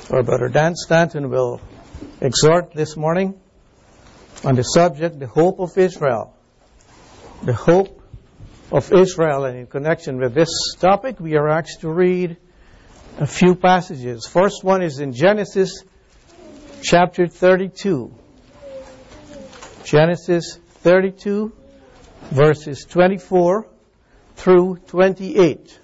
Our Brother Dan Stanton will exhort this morning on the subject, the hope of Israel. The hope of Israel. And in connection with this topic, we are asked to read a few passages. First one is in Genesis chapter 32. Genesis 32, verses 24 through 28.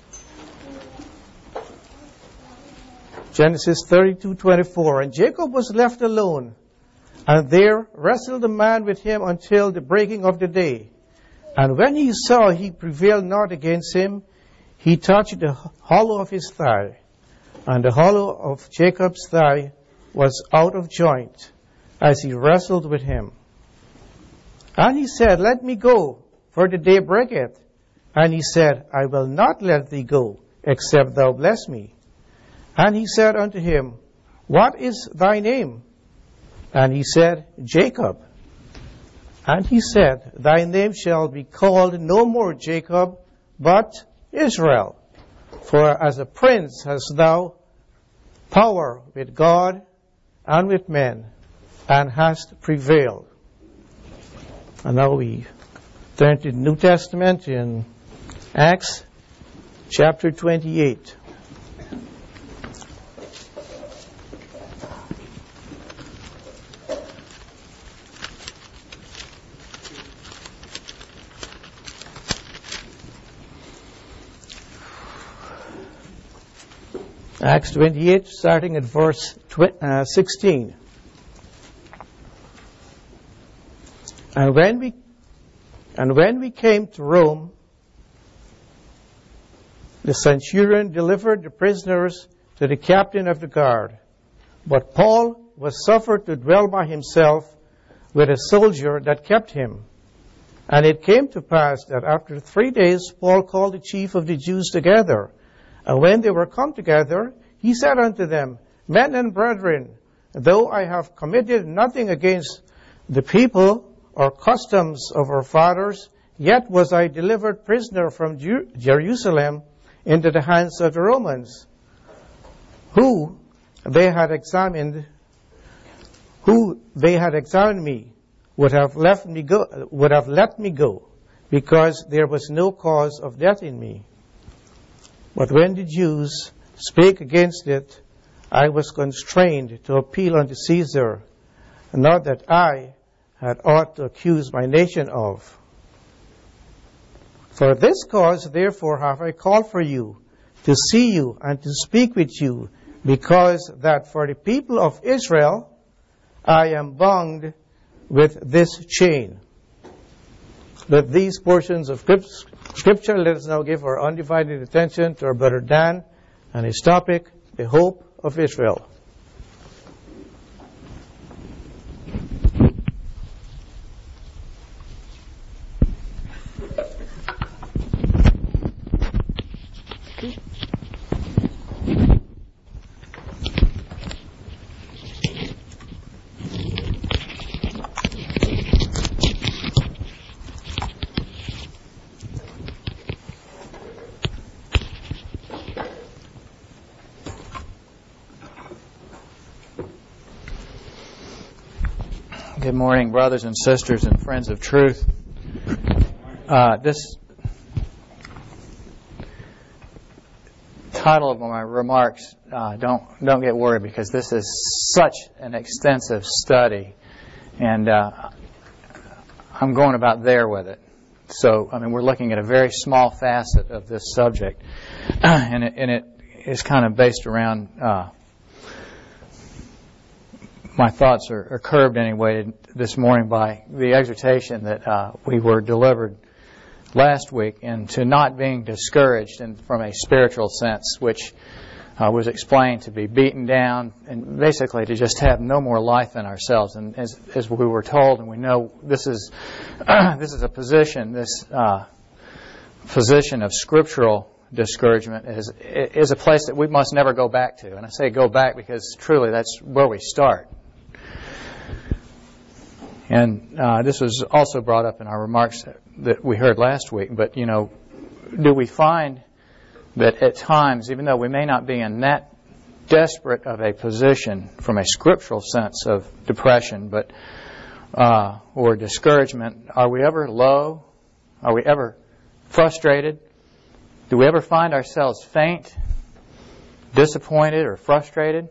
Genesis 32:24. And Jacob was left alone, and there wrestled a man with him until the breaking of the day. And when he saw he prevailed not against him, he touched the hollow of his thigh. And the hollow of Jacob's thigh was out of joint, as he wrestled with him. And he said, Let me go, for the day breaketh. And he said, I will not let thee go, except thou bless me. And he said unto him, What is thy name? And he said, Jacob. And he said, Thy name shall be called no more Jacob, but Israel. For as a prince hast thou power with God and with men, and hast prevailed. And now we turn to the New Testament in Acts chapter 28. Acts 28, starting at verse 16. And when we came to Rome, the centurion delivered the prisoners to the captain of the guard. But Paul was suffered to dwell by himself with a soldier that kept him. And it came to pass that after 3 days Paul called the chief of the Jews together. And when they were come together, he said unto them, Men and brethren, though I have committed nothing against the people or customs of our fathers, yet was I delivered prisoner from Jerusalem into the hands of the Romans, who they had examined me, would have let me go, because there was no cause of death in me. But when the Jews spake against it, I was constrained to appeal unto Caesar, not that I had aught to accuse my nation of. For this cause, therefore, have I called for you, to see you and to speak with you, because that for the people of Israel I am bound with this chain. With these portions of Scripture, let us now give our undivided attention to our Brother Dan and his topic, the hope of Israel. Good morning, brothers and sisters and friends of truth. This title of my remarks, don't get worried, because this is such an extensive study, and I'm going about there with it. So, we're looking at a very small facet of this subject, and it is kind of based around. My thoughts are curbed anyway this morning by the exhortation that we were delivered last week, and to not being discouraged from a spiritual sense, which was explained to be beaten down and basically to just have no more life in ourselves. And as we were told, and we know this is a position, this position of scriptural discouragement is a place that we must never go back to. And I say go back because truly that's where we start. And this was also brought up in our remarks that we heard last week. But, do we find that at times, even though we may not be in that desperate of a position from a scriptural sense of depression, but or discouragement, are we ever low? Are we ever frustrated? Do we ever find ourselves faint, disappointed, or frustrated?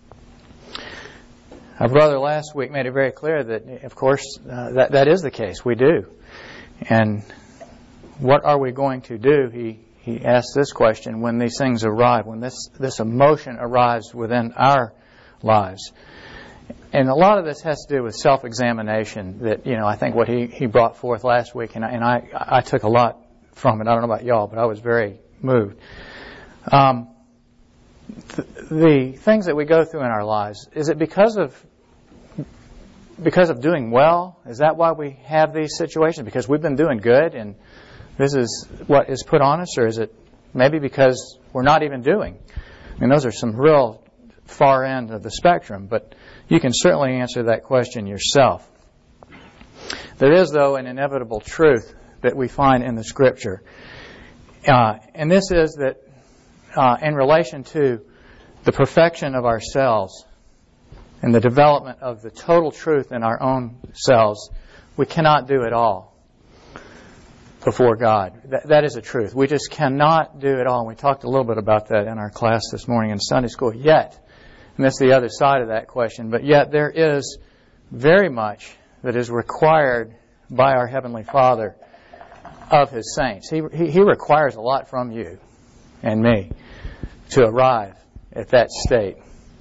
Our brother last week made it very clear that, of course, that is the case. We do. And what are we going to do? He asked this question when these things arrive, when this emotion arrives within our lives. And a lot of this has to do with self-examination that, I think what he brought forth last week, and I took a lot from it. I don't know about y'all, but I was very moved. The things that we go through in our lives, is it because of doing well? Is that why we have these situations? Because we've been doing good and this is what is put on us? Or is it maybe because we're not even doing? I mean, those are some real far end of the spectrum, but you can certainly answer that question yourself. There is, though, an inevitable truth that we find in the Scripture. And this is that in relation to the perfection of ourselves and the development of the total truth in our own selves, we cannot do it all before God. That is a truth. We just cannot do it all. And we talked a little bit about that in our class this morning in Sunday school. Yet, and that's the other side of that question, but yet there is very much that is required by our Heavenly Father of His saints. He requires a lot from you and me to arrive at that state.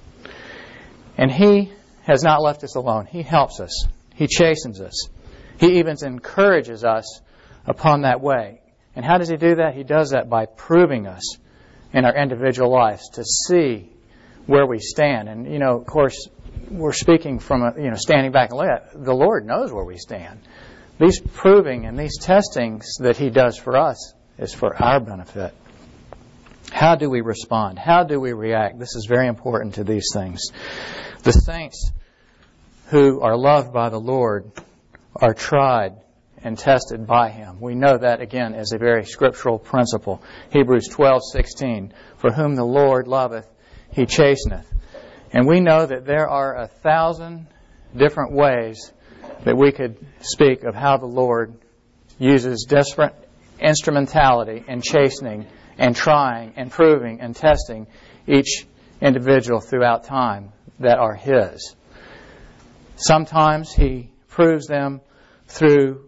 And He has not left us alone. He helps us. He chastens us. He even encourages us upon that way. And how does He do that? He does that by proving us in our individual lives to see where we stand. And, of course, we're speaking from, standing back and looking at the Lord knows where we stand. These proving and these testings that He does for us is for our benefit. How do we respond? How do we react? This is very important to these things. The saints who are loved by the Lord are tried and tested by Him. We know that, again, as a very scriptural principle. Hebrews 12:16, for whom the Lord loveth, He chasteneth. And we know that there are 1,000 different ways that we could speak of how the Lord uses different instrumentality in chastening and trying and proving and testing each individual throughout time that are His. Sometimes He proves them through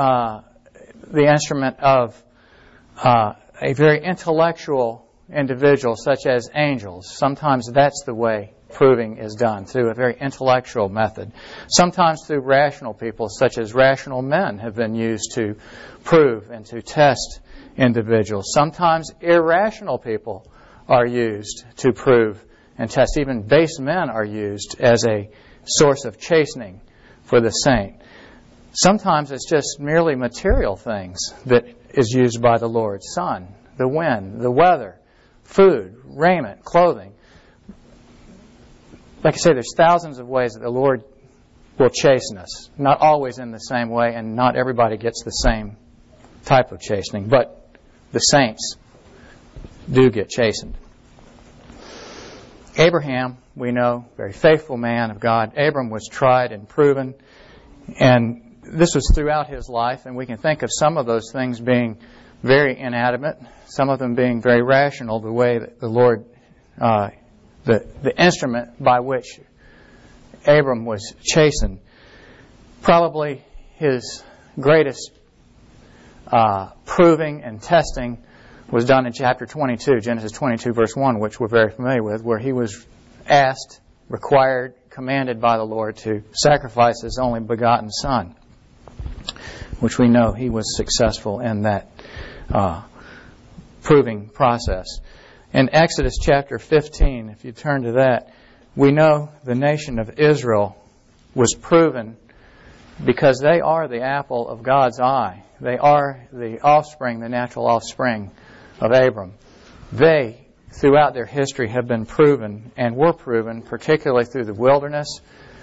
the instrument of a very intellectual individual, such as angels. Sometimes that's the way proving is done, through a very intellectual method. Sometimes through rational people, such as rational men have been used to prove and to test individuals. Sometimes irrational people are used to prove and test. Even base men are used as a source of chastening for the saint. Sometimes it's just merely material things that is used by the Lord. Sun, the wind, the weather, food, raiment, clothing. Like I say, there's thousands of ways that the Lord will chasten us. Not always in the same way, and not everybody gets the same type of chastening. But the saints do get chastened. Abraham, we know, very faithful man of God. Abram was tried and proven, and this was throughout his life, and we can think of some of those things being very inanimate, some of them being very rational, the way that the Lord, the instrument by which Abram was chastened. Probably his greatest proving and testing was done in chapter 22, Genesis 22, verse 1, which we're very familiar with, where he was asked, required, commanded by the Lord to sacrifice his only begotten son, which we know he was successful in that proving process. In Exodus chapter 15, if you turn to that, we know the nation of Israel was proven because they are the apple of God's eye. They are the offspring, the natural offspring of Abram. They, throughout their history, have been proven and were proven, particularly through the wilderness.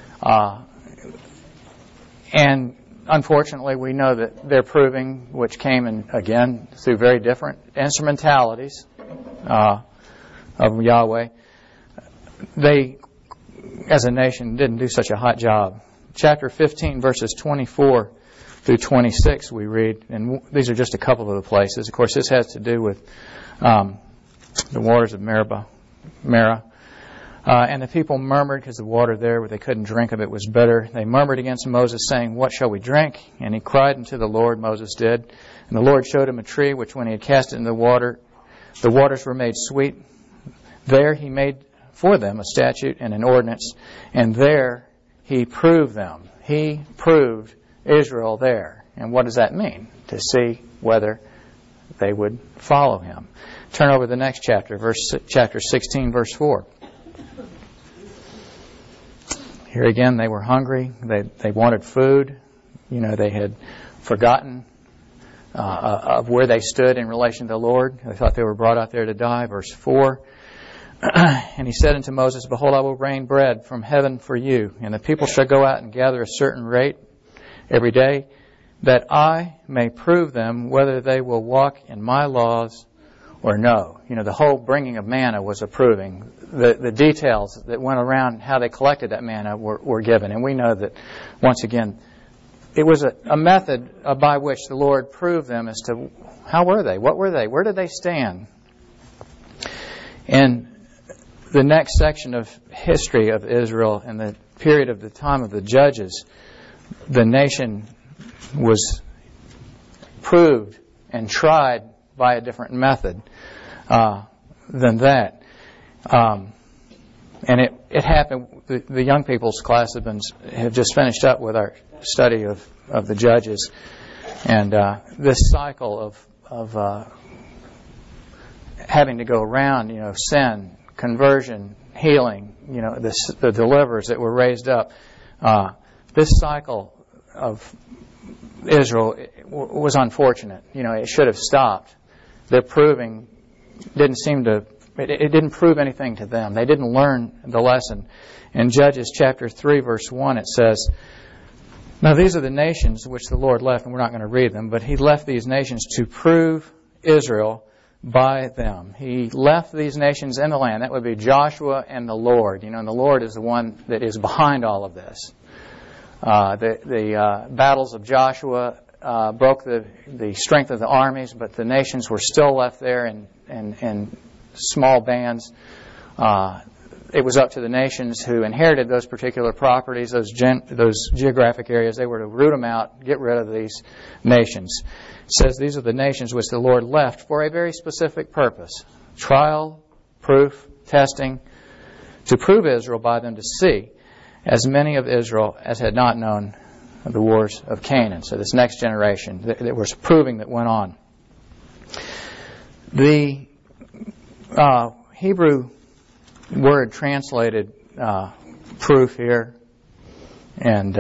And unfortunately, we know that their proving, which came in, again, through very different instrumentalities of Yahweh, they, as a nation, didn't do such a hot job. Chapter 15, verses 24 through 26, we read, and these are just a couple of the places. Of course, this has to do with the waters of Meribah. And the people murmured because the water there, they couldn't drink of it, was bitter. They murmured against Moses, saying, "What shall we drink?" And he cried unto the Lord, Moses did. And the Lord showed him a tree, which when he had cast it in the waters were made sweet. There he made for them a statute and an ordinance, and there he proved them. He proved Israel there. And what does that mean? To see whether they would follow him. Turn over to the next chapter, chapter 16, verse 4. Here again, they were hungry. They wanted food. They had forgotten of where they stood in relation to the Lord. They thought they were brought out there to die. Verse 4. And he said unto Moses, "Behold, I will rain bread from heaven for you, and the people shall go out and gather a certain rate every day, that I may prove them whether they will walk in my laws or no." The whole bringing of manna was a proving. The details that went around how they collected that manna were given. And we know that, once again, it was a method by which the Lord proved them as to how were they, what were they, where did they stand. And the next section of history of Israel, in the period of the time of the judges, the nation was proved and tried by a different method than that. And it happened. The young people's class have just finished up with our study of the judges, and this cycle of having to go around, sin, conversion, healing, the deliverers that were raised up. This cycle of Israel was unfortunate. It should have stopped. Their proving didn't seem to. It didn't prove anything to them. They didn't learn the lesson. In Judges chapter 3, verse 1, it says, "Now these are the nations which the Lord left," and we're not going to read them, but He left these nations to prove Israel by them. He left these nations in the land. That would be Joshua and the Lord. And the Lord is the one that is behind all of this. The battles of Joshua broke the strength of the armies, but the nations were still left there in small bands. It was up to the nations who inherited those particular properties, those geographic areas. They were to root them out, get rid of these nations. It says these are the nations which the Lord left for a very specific purpose: trial, proof, testing, to prove Israel by them, to see as many of Israel as had not known the wars of Canaan. So this next generation, there was proving that went on. The Hebrew word translated proof here, and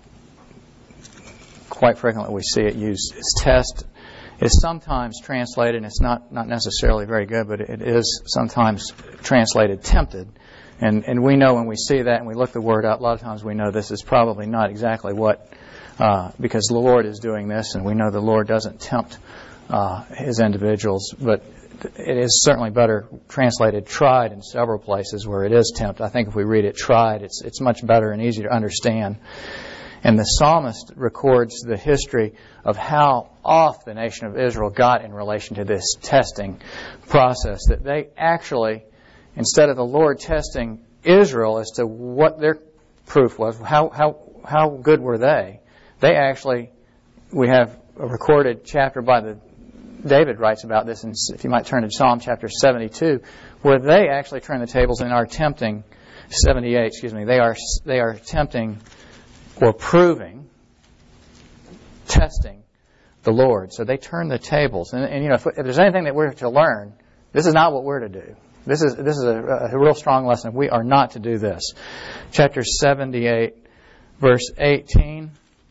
quite frequently we see it used as test, is sometimes translated, and it's not necessarily very good, but it is sometimes translated tempted. And we know when we see that and we look the word up, a lot of times we know this is probably not exactly what, because the Lord is doing this, and we know the Lord doesn't tempt His individuals, but it is certainly better translated tried in several places where it is tempt. I think if we read it tried, it's much better and easier to understand. And the psalmist records the history of how off the nation of Israel got in relation to this testing process, that they actually, instead of the Lord testing Israel as to what their proof was, how good were they actually, we have a recorded chapter David writes about this, and if you might turn to Psalm chapter 72, where they actually turn the tables and are tempting, 78, they are tempting or proving, testing the Lord. So they turn the tables. And if there's anything that we're to learn, this is not what we're to do. This is a real strong lesson. We are not to do this. Chapter 78, verse 18.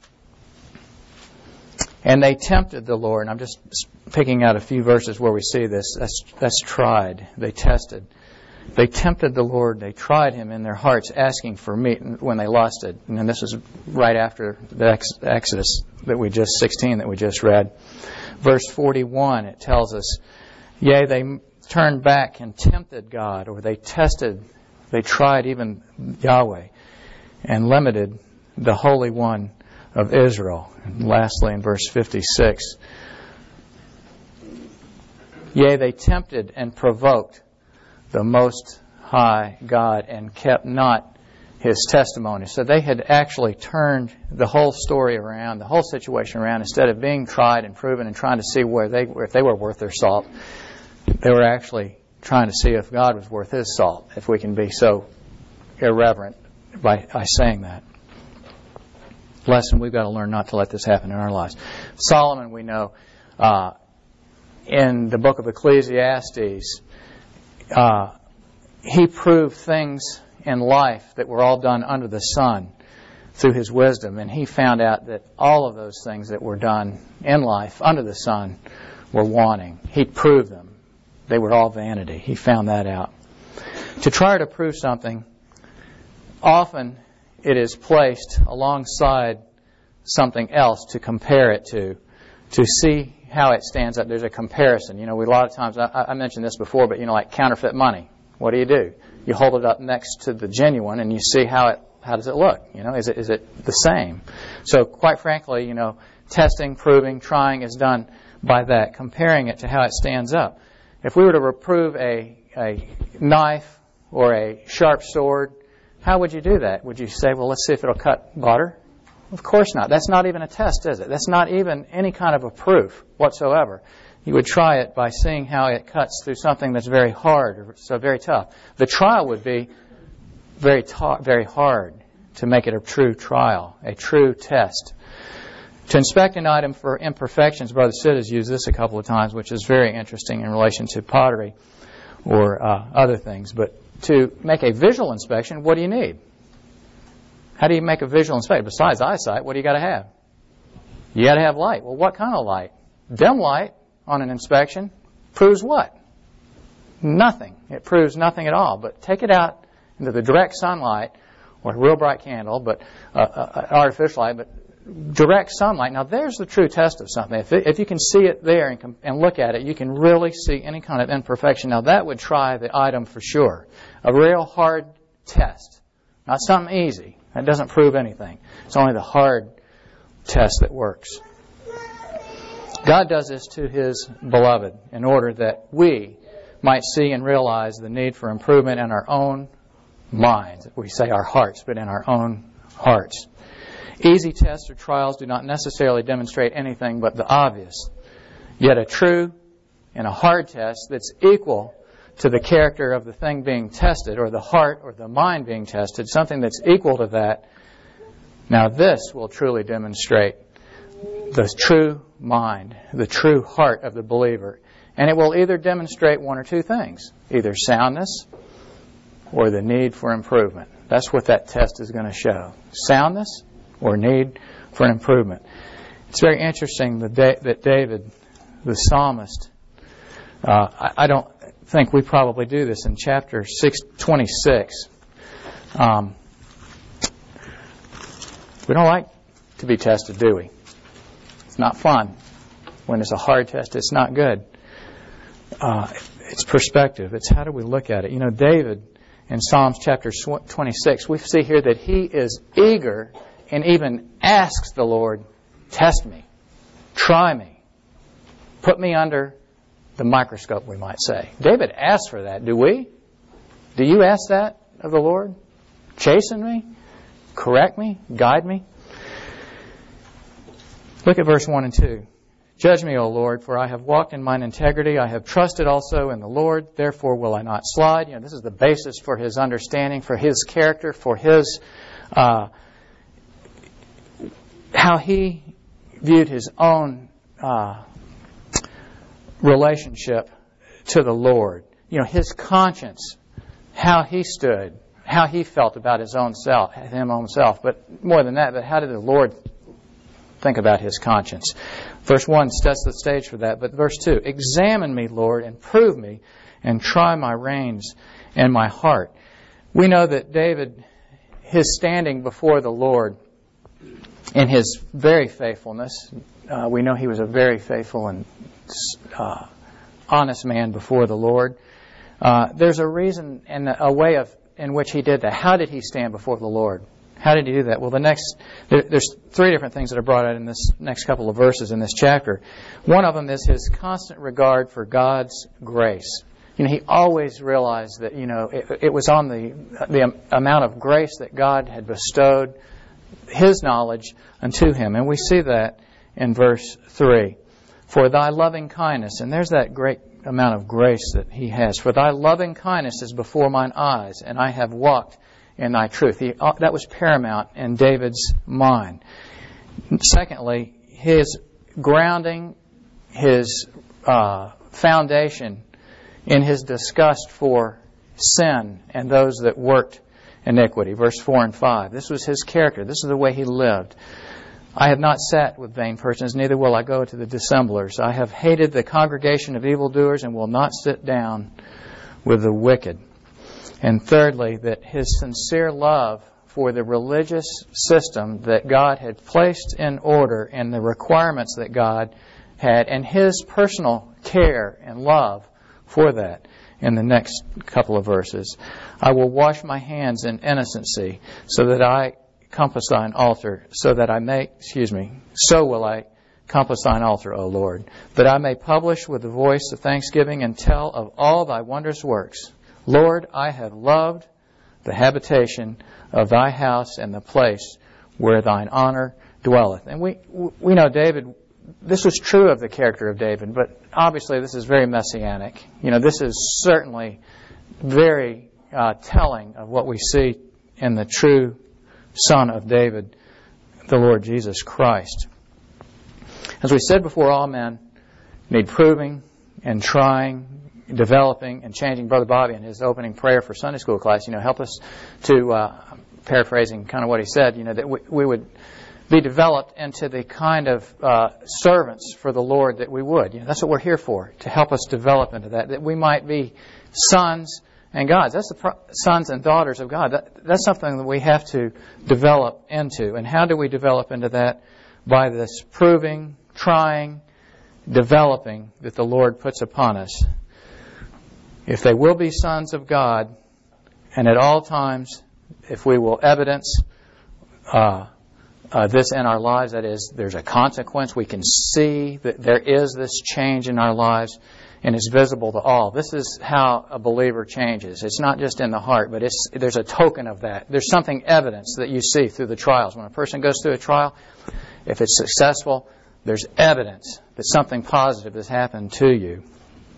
And they tempted the Lord. And I'm just picking out a few verses where we see this. That's tried. They tested. They tempted the Lord. They tried Him in their hearts, asking for meat when they lusted. And then this is right after the Exodus 16 that we just read. Verse 41, it tells us, "Yea, they turned back and tempted God," or they tested They tried even Yahweh and limited the Holy One of Israel. And lastly, in verse 56, yea, they tempted and provoked the Most High God and kept not His testimony. So they had actually turned the whole story around, the whole situation around. Instead of being tried and proven and trying to see if they were worth their salt, they were actually trying to see if God was worth His salt, if we can be so irreverent by saying that. Lesson, we've got to learn not to let this happen in our lives. Solomon, we know, in the book of Ecclesiastes, he proved things in life that were all done under the sun through his wisdom, and he found out that all of those things that were done in life under the sun were wanting. He proved them. They were all vanity. He found that out. To try to prove something, often it is placed alongside something else to compare it to see how it stands up. There's a comparison. You know, a lot of times, I mentioned this before, but like counterfeit money. What do? You hold it up next to the genuine and you see how does it look? Is it the same? So quite frankly, testing, proving, trying is done by that, comparing it to how it stands up. If we were to reprove a knife or a sharp sword, how would you do that? Would you say, well, let's see if it'll cut butter? Of course not. That's not even a test, is it? That's not even any kind of a proof whatsoever. You would try it by seeing how it cuts through something that's very hard or so very tough. The trial would be very hard to make it a true trial, a true test. To inspect an item for imperfections, Brother Sid has used this a couple of times, which is very interesting in relation to pottery or other things. But to make a visual inspection, what do you need? How do you make a visual inspection? Besides eyesight, what do you got to have? You got to have light. Well, what kind of light? Dim light on an inspection proves what? Nothing. It proves nothing at all. But take it out into the direct sunlight, or a real bright candle, but artificial light, but direct sunlight. Now there's the true test of something. If you can see it there and look at it, you can really see any kind of imperfection. Now that would try the item for sure. A real hard test. Not something easy. That doesn't prove anything. It's only the hard test that works. God does this to His beloved in order that we might see and realize the need for improvement in our own minds. We say our hearts, but in our own hearts. Easy tests or trials do not necessarily demonstrate anything but the obvious. Yet a true and a hard test that's equal to the character of the thing being tested, or the heart or the mind being tested, something that's equal to that, now this will truly demonstrate the true mind, the true heart of the believer. And it will either demonstrate one or two things, either soundness or the need for improvement. That's what that test is going to show. Soundness or need for an improvement. It's very interesting that David, the psalmist, I don't think we probably do this in chapter 26. We don't like to be tested, do we? It's not fun. When it's a hard test, it's not good. It's perspective. It's how do we look at it? David, in Psalms chapter 26, we see here that he is eager and even asks the Lord, test me, try me, put me under the microscope, we might say. David asks for that. Do we? Do you ask that of the Lord? Chasten me? Correct me? Guide me? Look at verse 1 and 2. Judge me, O Lord, for I have walked in mine integrity. I have trusted also in the Lord. Therefore will I not slide. This is the basis for his understanding, for his character, for his how he viewed his own relationship to the Lord. His conscience, how he stood, how he felt about his own self, But more than that, how did the Lord think about his conscience? Verse 1 sets the stage for that. But verse 2, examine me, Lord, and prove me, and try my reins and my heart. We know that David, his standing before the Lord in his very faithfulness, we know he was a very faithful and honest man before the Lord. There's a reason and a way of in which he did that? How did he stand before the Lord? How did he do that? Well, there's three different things that are brought out in this next couple of verses in this chapter. One of them is his constant regard for God's grace. He always realized that, it was on the amount of grace that God had bestowed his knowledge unto him. And we see that in verse 3. For thy loving kindness, and there's that great amount of grace that he has. For thy loving kindness is before mine eyes, and I have walked in thy truth. That was paramount in David's mind. Secondly, his grounding, his foundation in his disgust for sin and those that worked iniquity. Verse 4 and 5. This was his character. This is the way he lived. I have not sat with vain persons, neither will I go to the dissemblers. I have hated the congregation of evildoers and will not sit down with the wicked. And thirdly, that his sincere love for the religious system that God had placed in order and the requirements that God had, and his personal care and love for that in the next couple of verses. I will wash my hands in innocency so that I compass thine altar, so will I compass thine altar, O Lord, that I may publish with the voice of thanksgiving and tell of all thy wondrous works. Lord, I have loved the habitation of thy house and the place where thine honor dwelleth. And we know David, this was true of the character of David, but obviously this is very messianic. This is certainly very telling of what we see in the true Son of David, the Lord Jesus Christ. As we said before, all men need proving and trying, developing and changing. Brother Bobby in his opening prayer for Sunday school class, help us to, paraphrasing kind of what he said, that we would be developed into the kind of servants for the Lord that we would. That's what we're here for, to help us develop into that we might be sons and gods. That's the sons and daughters of God. That's something that we have to develop into. And how do we develop into that? By this proving, trying, developing that the Lord puts upon us. If they will be sons of God, and at all times, if we will evidence this in our lives, that is, there's a consequence, we can see that there is this change in our lives, and it's visible to all. This is how a believer changes. It's not just in the heart, but there's a token of that. There's something evidence that you see through the trials. When a person goes through a trial, if it's successful, there's evidence that something positive has happened to you.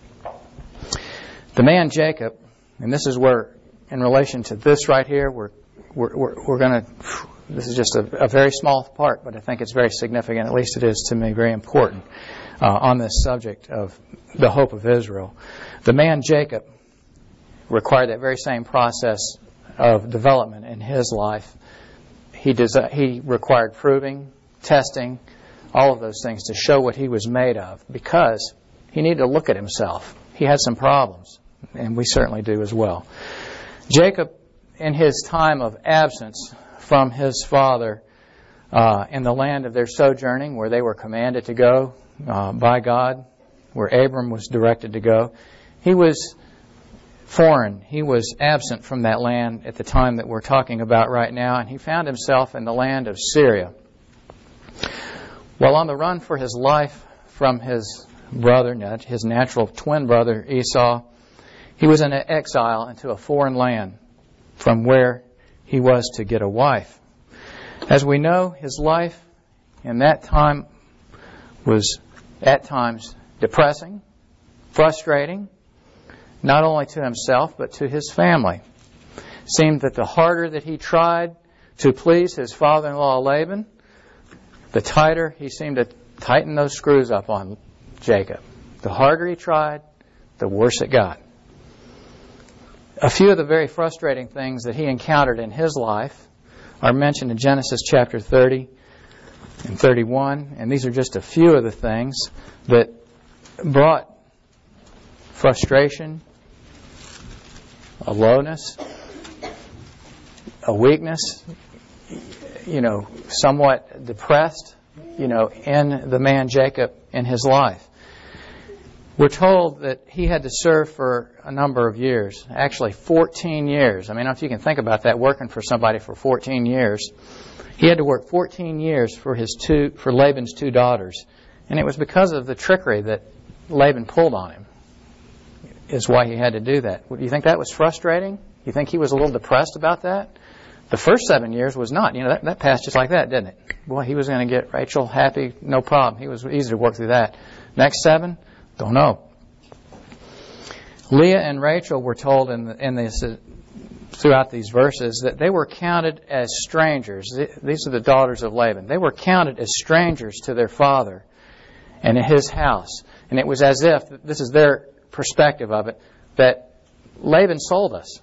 The man Jacob, and this is where, in relation to this right here, we're going to. This is just a very small part, but I think it's very significant. At least it is to me, very important on this subject of the hope of Israel. The man Jacob required that very same process of development in his life. He required proving, testing, all of those things to show what he was made of, because he needed to look at himself. He had some problems, and we certainly do as well. Jacob, in his time of absence from his father in the land of their sojourning, where they were commanded to go by God, where Abram was directed to go, he was foreign. He was absent from that land at the time that we're talking about right now, and he found himself in the land of Syria. While on the run for his life from his brother, his natural twin brother Esau, he was in exile into a foreign land from where he was to get a wife. As we know, his life in that time was at times depressing, frustrating, not only to himself but to his family. It seemed that the harder that he tried to please his father-in-law Laban, the tighter he seemed to tighten those screws up on Jacob. The harder he tried, the worse it got. A few of the very frustrating things that he encountered in his life are mentioned in Genesis chapter 30 and 31, and these are just a few of the things that brought frustration, a lowness, a weakness, somewhat depressed, in the man Jacob in his life. We're told that he had to serve for a number of years, actually 14 years. I mean, if you can think about that, working for somebody for 14 years. He had to work 14 years for Laban's 2 daughters. And it was because of the trickery that Laban pulled on him, is why he had to do that. Do you think that was frustrating? You think he was a little depressed about that? The first 7 years was not. You know, that passed just like that, didn't it? Boy, he was going to get Rachel happy, no problem. He was easy to work through that. Next 7, don't know. Leah and Rachel were told throughout these verses that they were counted as strangers. These are the daughters of Laban. They were counted as strangers to their father and in his house. And it was as if, this is their perspective of it, that Laban sold us,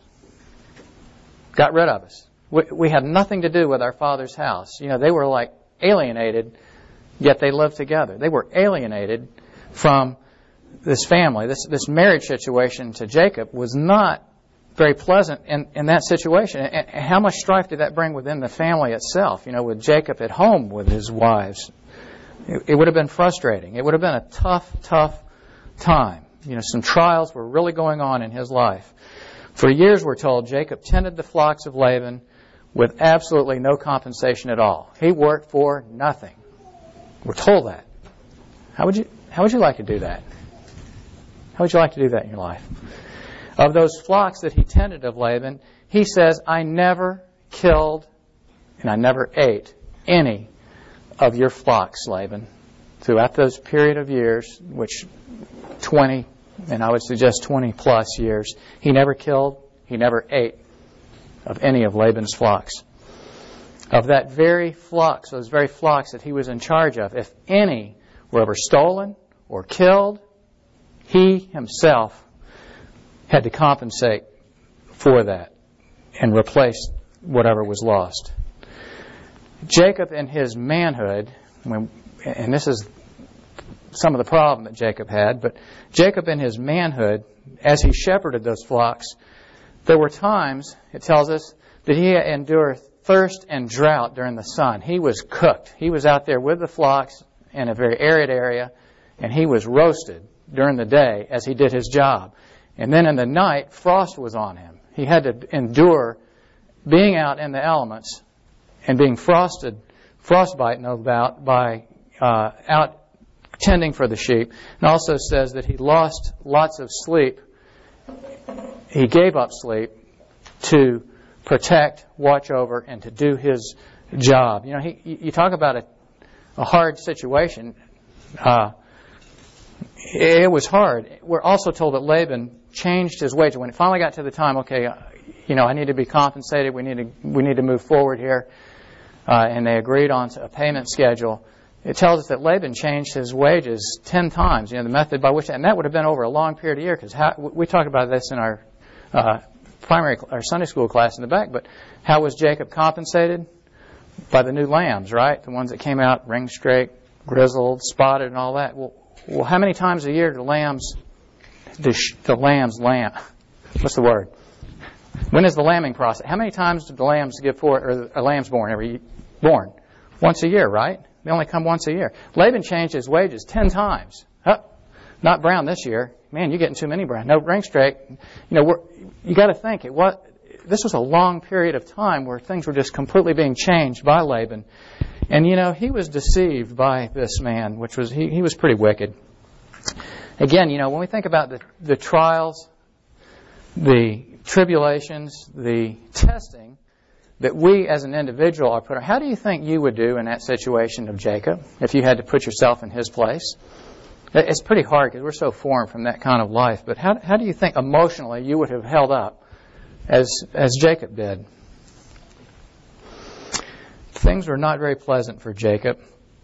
got rid of us. We had nothing to do with our father's house. You know, they were like alienated, yet they lived together. They were alienated from this family. This marriage situation to Jacob was not very pleasant in that situation. And how much strife did that bring within the family itself? You know, with Jacob at home with his wives, it would have been frustrating. It would have been a tough time. You know, some trials were really going on in his life. For years, we're told, Jacob tended the flocks of Laban with absolutely no compensation at all. He worked for nothing. We're told that. How would you like to do that? How would you like to do that in your life? Of those flocks that he tended of Laban, he says, I never killed and I never ate any of your flocks, Laban. Throughout those period of years, which 20, and I would suggest 20 plus years, he never killed, he never ate of any of Laban's flocks. Of that very flocks, those very flocks that he was in charge of, if any were ever stolen or killed, he himself had to compensate for that and replace whatever was lost. Jacob in his manhood, and this is some of the problem that Jacob had, but Jacob in his manhood, as he shepherded those flocks, there were times, it tells us, that he endured thirst and drought during the sun. He was cooked. He was out there with the flocks in a very arid area, and he was roasted during the day as he did his job. And then in the night, frost was on him. He had to endure being out in the elements and being frostbite, no doubt, by out tending for the sheep. And also says that he lost lots of sleep. He gave up sleep to protect, watch over, and to do his job. You know, you talk about a hard situation. It was hard. We're also told that Laban changed his wages. When it finally got to the time, okay, I need to be compensated. We need to move forward here. And they agreed on a payment schedule. It tells us that Laban changed his wages 10 times. You know, the method by which, and that would have been over a long period of years, because we talked about this in our our Sunday school class in the back. But how was Jacob compensated? By the new lambs, right? The ones that came out ring straight, grizzled, spotted, and all that. Well, how many times a year do the lambs lamb? What's the word? When is the lambing process? How many times do the lambs give forth, or are lambs born born? Once a year, right? They only come once a year. Laban changed his wages 10 times. Not brown this year. Man, you're getting too many brown. No, ring straight. You know, you got to think this was a long period of time where things were just completely being changed by Laban. And, you know, he was deceived by this man, which was, he was pretty wicked. Again, you know, when we think about the trials, the tribulations, the testing that we as an individual are put on, how do you think you would do in that situation of Jacob if you had to put yourself in his place? It's pretty hard because we're so foreign from that kind of life. But how do you think emotionally you would have held up as Jacob did? Things were not very pleasant for Jacob.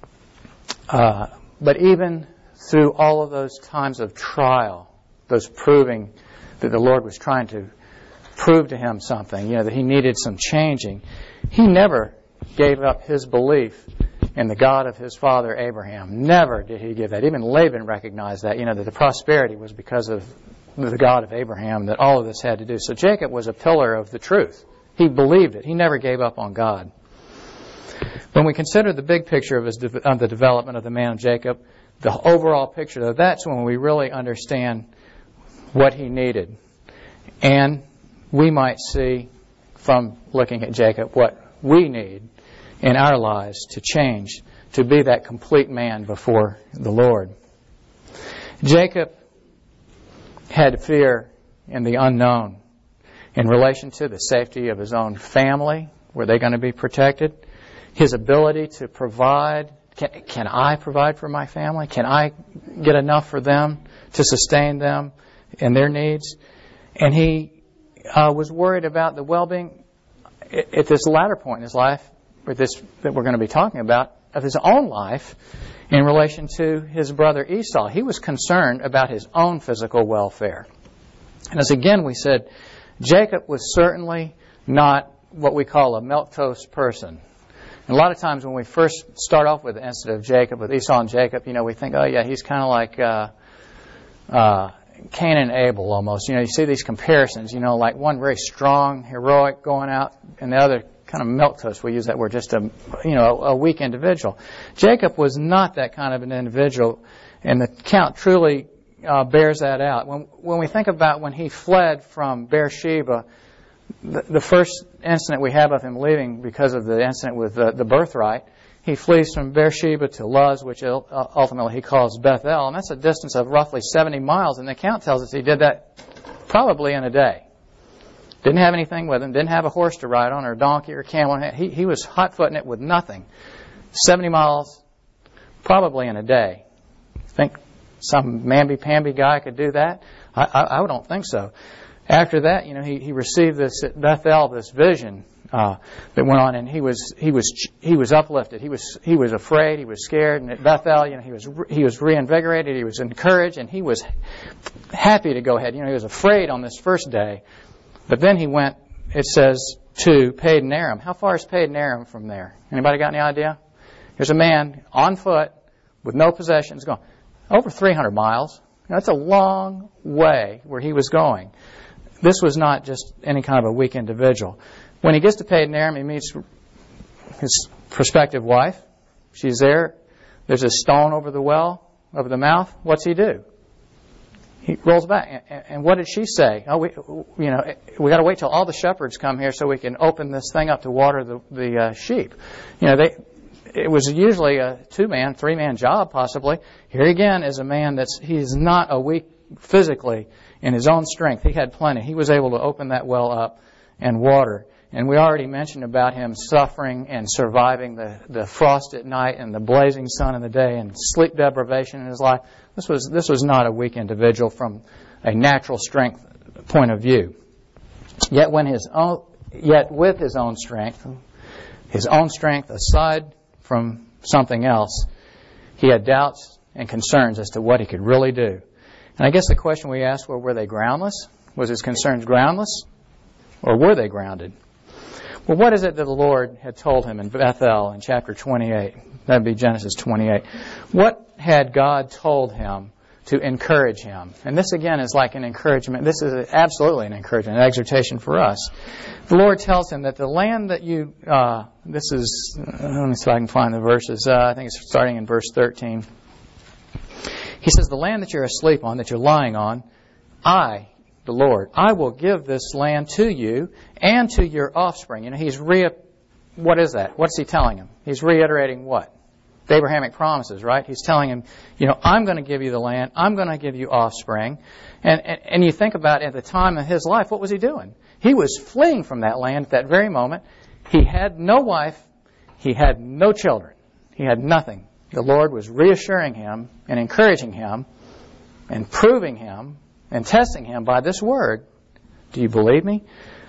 But even through all of those times of trial, those proving that the Lord was trying to prove to him something, you know, that he needed some changing, he never gave up his belief in the God of his father Abraham. Never did he give that. Even Laban recognized that, you know, that the prosperity was because of the God of Abraham, that all of this had to do. So Jacob was a pillar of the truth. He believed it. He never gave up on God. When we consider the big picture of the development of the man of Jacob, the overall picture, that's when we really understand what he needed. And we might see from looking at Jacob what we need in our lives to change, to be that complete man before the Lord. Jacob had fear in the unknown in relation to the safety of his own family. Were they going to be protected? His ability to provide. Can I provide for my family? Can I get enough for them to sustain them and their needs? And he was worried about the well-being at this latter point in his life, or this that we're going to be talking about, of his own life in relation to his brother Esau. He was concerned about his own physical welfare. And as again we said, Jacob was certainly not what we call a milquetoast person. And a lot of times when we first start off with the incident of Jacob, with Esau and Jacob, we think, oh yeah, he's kind of like Cain and Abel almost. You see these comparisons, like one very strong, heroic going out, and the other kind of milquetoast. We use that word, just a weak individual. Jacob was not that kind of an individual, and the account truly bears that out. When we think about when he fled from Beersheba, the first incident we have of him leaving because of the incident with the birthright, he flees from Beersheba to Luz, which ultimately he calls Bethel, and that's a distance of roughly 70 miles, and the account tells us he did that probably in a day. Didn't have anything with him, didn't have a horse to ride on, or a donkey, or a camel. He was hot-footing it with nothing. 70 miles, probably in a day. Think some mamby-pamby guy could do that? I don't think so. After that, he received this at Bethel, this vision that went on, and he was uplifted. He was afraid. He was scared. And at Bethel, he was reinvigorated. He was encouraged, and he was happy to go ahead. He was afraid on this first day, but then he went. It says to Padan Aram. How far is Padan Aram from there? Anybody got any idea? Here's a man on foot with no possessions going over 300 miles. That's a long way where he was going. This was not just any kind of a weak individual. When he gets to Padan Aram, he meets his prospective wife. She's there. There's a stone over the well, over the mouth. What's he do? He rolls back. And what did she say? Oh, we got to wait till all the shepherds come here so we can open this thing up to water the sheep. It was usually a 2-man, 3-man job possibly. Here again is a man he's not a weak physically in his own strength. He had plenty. He was able to open that well up and water. And we already mentioned about him suffering and surviving the frost at night and the blazing sun in the day and sleep deprivation in his life. This was not a weak individual from a natural strength point of view. Yet with his own strength aside from something else, he had doubts and concerns as to what he could really do. And I guess the question we asked were they groundless? Was his concerns groundless? Or were they grounded? Well, what is it that the Lord had told him in Bethel in chapter 28? That would be Genesis 28. What had God told him to encourage him? And this again is like an encouragement. This is absolutely an encouragement, an exhortation for us. The Lord tells him that the land that you, let me see if I can find the verses. I think it's starting in verse 13. He says, the land that you're asleep on, that you're lying on, I, the Lord, I will give this land to you and to your offspring. What is that? What's he telling him? He's reiterating what? The Abrahamic promises, right? He's telling him, I'm going to give you the land. I'm going to give you offspring. And you think about at the time of his life, what was he doing? He was fleeing from that land at that very moment. He had no wife. He had no children. He had nothing. The Lord was reassuring him and encouraging him and proving him and testing him by this word. Do you believe me?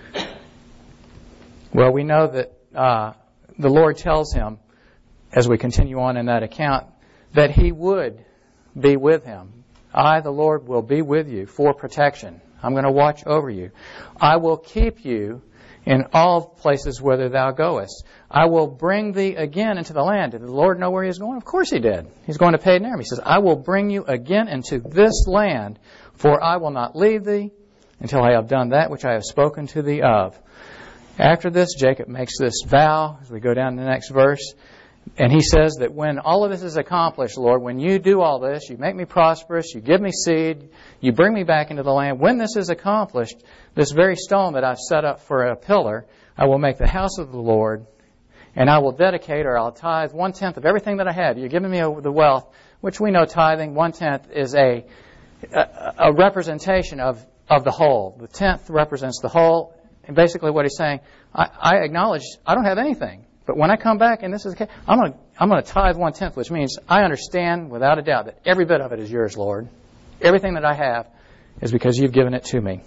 Well, we know that the Lord tells him, as we continue on in that account, that he would be with him. I, the Lord, will be with you for protection. I'm going to watch over you. I will keep you in all places whither thou goest. I will bring thee again into the land. Did the Lord know where he was going? Of course he did. He's going to Padan Aram. He says, I will bring you again into this land, for I will not leave thee until I have done that which I have spoken to thee of. After this, Jacob makes this vow, as we go down to the next verse, And he says that when all of this is accomplished, Lord, when you do all this, you make me prosperous, you give me seed, you bring me back into the land, when this is accomplished, this very stone that I've set up for a pillar, I will make the house of the Lord, and I will dedicate, or I'll tithe 1/10 of everything that I have. You're giving me the wealth, which we know tithing, 1/10 is a representation of the whole. The 10th represents the whole. And basically what he's saying, I acknowledge I don't have anything. But when I come back and this is the case, I'm going to tithe 1/10, which means I understand without a doubt that every bit of it is yours, Lord. Everything that I have is because you've given it to me.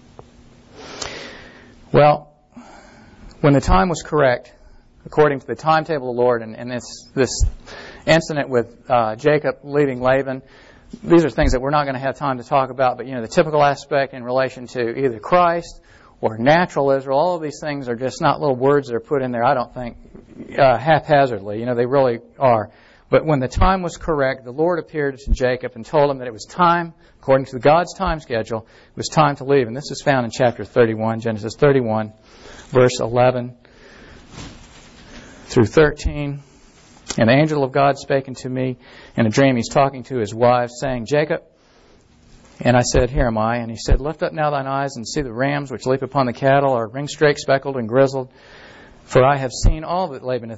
Well, when the time was correct, according to the timetable of the Lord, and this incident with Jacob leaving Laban, these are things that we're not going to have time to talk about, but the typical aspect in relation to either Christ or natural Israel, all of these things are just not little words that are put in there, I don't think, haphazardly. They really are. But when the time was correct, the Lord appeared to Jacob and told him that it was time, according to God's time schedule, it was time to leave. And this is found in chapter 31, Genesis 31, verse 11 through 13. And the angel of God spake unto me in a dream. He's talking to his wife, saying, Jacob. And I said, Here am I. And he said, Lift up now thine eyes and see the rams which leap upon the cattle, are ring-straked, speckled, and grizzled. For I have seen all that Laban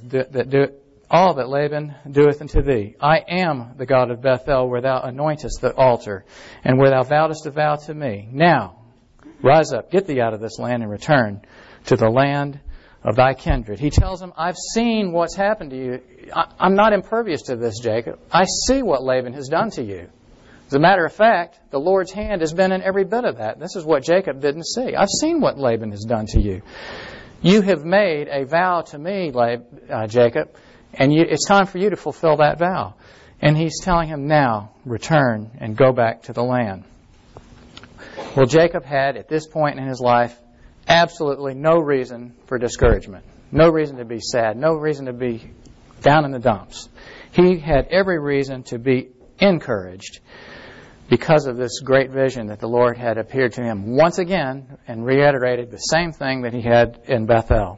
doeth unto thee. I am the God of Bethel, where thou anointest the altar, and where thou vowedest a vow to me. Now, rise up, get thee out of this land, and return to the land of thy kindred. He tells him, I've seen what's happened to you. I'm not impervious to this, Jacob. I see what Laban has done to you. As a matter of fact, the Lord's hand has been in every bit of that. This is what Jacob didn't see. I've seen what Laban has done to you. You have made a vow to me, Jacob, and it's time for you to fulfill that vow. And he's telling him now, return and go back to the land. Well, Jacob had, at this point in his life, absolutely no reason for discouragement. No reason to be sad. No reason to be down in the dumps. He had every reason to be encouraged because of this great vision that the Lord had appeared to him once again and reiterated the same thing that he had in Bethel.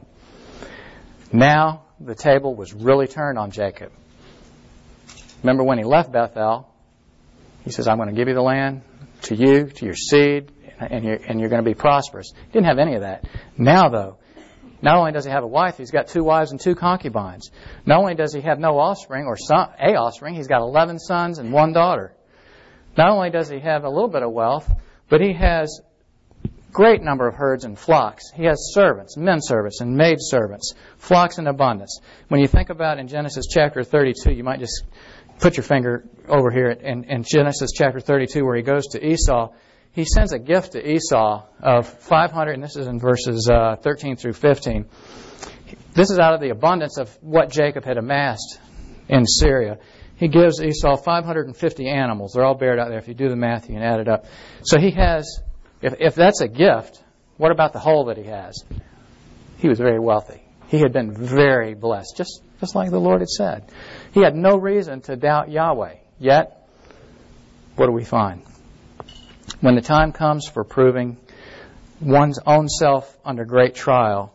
Now the table was really turned on Jacob. Remember when he left Bethel, he says, I'm going to give you the land to you, to your seed, and you're going to be prosperous. He didn't have any of that. Now, though, not only does he have a wife, he's got 2 wives and 2 concubines. Not only does he have no offspring, or a offspring, he's got 11 sons and 1 daughter. Not only does he have a little bit of wealth, but he has great number of herds and flocks. He has servants, men servants and maid servants, flocks in abundance. When you think about in Genesis chapter 32, you might just put your finger over here in Genesis chapter 32 where he goes to Esau. He sends a gift to Esau of 500, and this is in verses 13 through 15. This is out of the abundance of what Jacob had amassed in Syria. He gives Esau 550 animals. They're all buried out there. If you do the math, you can add it up. So he has, if that's a gift, what about the whole that he has? He was very wealthy. He had been very blessed, just like the Lord had said. He had no reason to doubt Yahweh. Yet, what do we find? When the time comes for proving one's own self under great trial,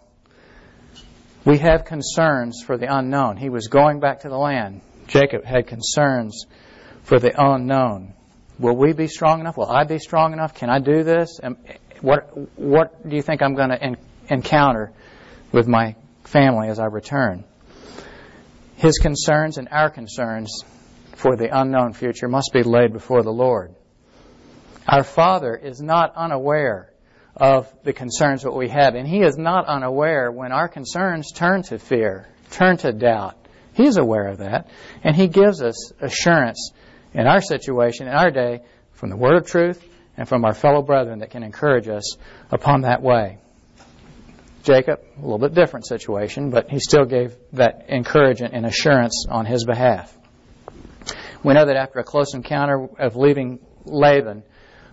we have concerns for the unknown. He was going back to the land. Jacob had concerns for the unknown. Will we be strong enough? Will I be strong enough? Can I do this? And what do you think I'm going to encounter with my family as I return? His concerns and our concerns for the unknown future must be laid before the Lord. Our Father is not unaware of the concerns that we have, and He is not unaware when our concerns turn to fear, turn to doubt. He's aware of that, and He gives us assurance in our situation, in our day, from the Word of truth and from our fellow brethren that can encourage us upon that way. Jacob, a little bit different situation, but he still gave that encouragement and assurance on his behalf. We know that after a close encounter of leaving Laban,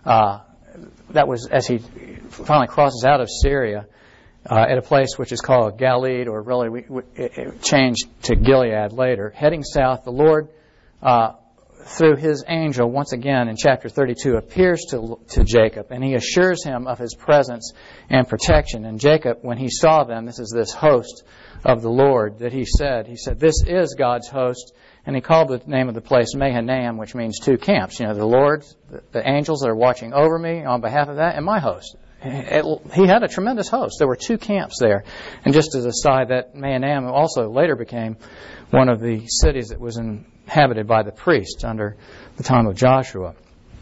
that was as he finally crosses out of Syria at a place which is called Galeed, or really it changed to Gilead later. Heading south, the Lord through his angel, once again in chapter 32, appears to Jacob, and he assures him of his presence and protection. And Jacob, when he saw them, this is this host of the Lord, that he said, this is God's host. And he called the name of the place Mahanaim, which means two camps. The Lord, the angels that are watching over me on behalf of that, and my host. He had a tremendous host. There were two camps there. And just as a side, that Mahanaim also later became one of the cities that was inhabited by the priests under the time of Joshua.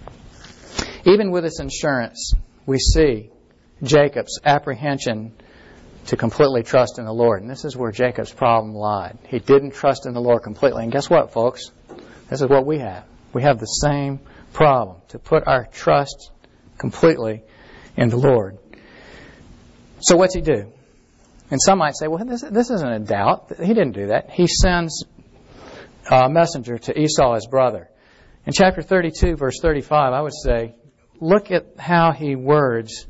Even with its insurance, we see Jacob's apprehension to completely trust in the Lord. And this is where Jacob's problem lied. He didn't trust in the Lord completely. And guess what, folks? This is what we have. We have the same problem, to put our trust completely in the Lord. So what's he do? And some might say, well, this isn't a doubt. He didn't do that. He sends a messenger to Esau, his brother. In chapter 32, verse 35, I would say, look at how he words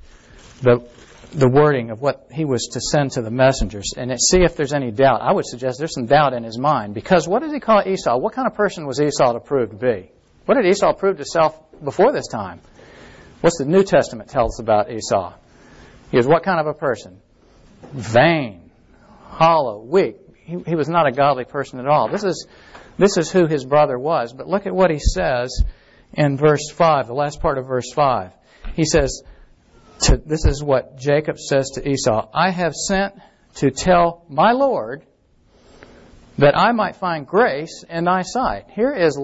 the wording of what he was to send to the messengers, and see if there's any doubt. I would suggest there's some doubt in his mind, because what does he call Esau? What kind of person was Esau to prove to be? What did Esau prove to himself before this time? What's the New Testament tell us about Esau? He was what kind of a person? Vain, hollow, weak. He was not a godly person at all. This is who his brother was. But look at what he says in verse 5, the last part of verse 5. He says, this is what Jacob says to Esau, I have sent to tell my Lord that I might find grace in thy sight. Here is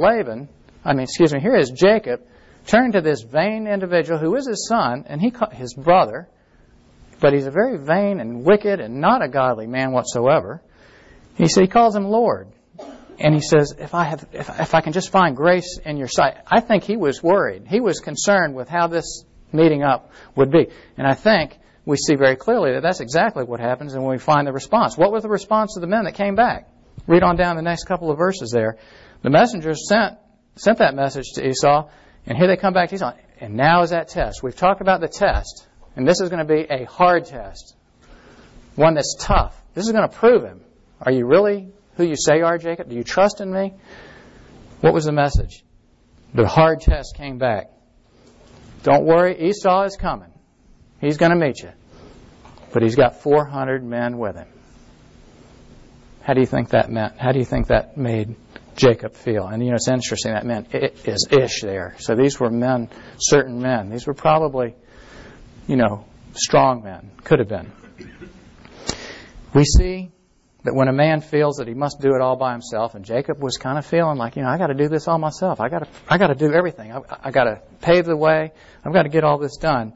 Jacob turning to this vain individual who is his son, and his brother, but he's a very vain and wicked and not a godly man whatsoever. He calls him Lord. And he says, if I can just find grace in your sight. I think he was worried. He was concerned with how this meeting up would be. And I think we see very clearly that that's exactly what happens, and when we find the response. What was the response of the men that came back? Read on down the next couple of verses there. The messengers sent that message to Esau, and here they come back to Esau. And now is that test. We've talked about the test, and this is going to be a hard test, one that's tough. This is going to prove him. Are you really who you say you are, Jacob? Do you trust in me? What was the message? The hard test came back. Don't worry, Esau is coming. He's going to meet you. But he's got 400 men with him. How do you think that meant? How do you think that made Jacob feel? And it's interesting, that meant it is ish there. So these were men, certain men. These were probably, strong men. Could have been. We see that when a man feels that he must do it all by himself, and Jacob was kind of feeling like, I got to do this all myself. I got to do everything. I got to pave the way. I've got to get all this done.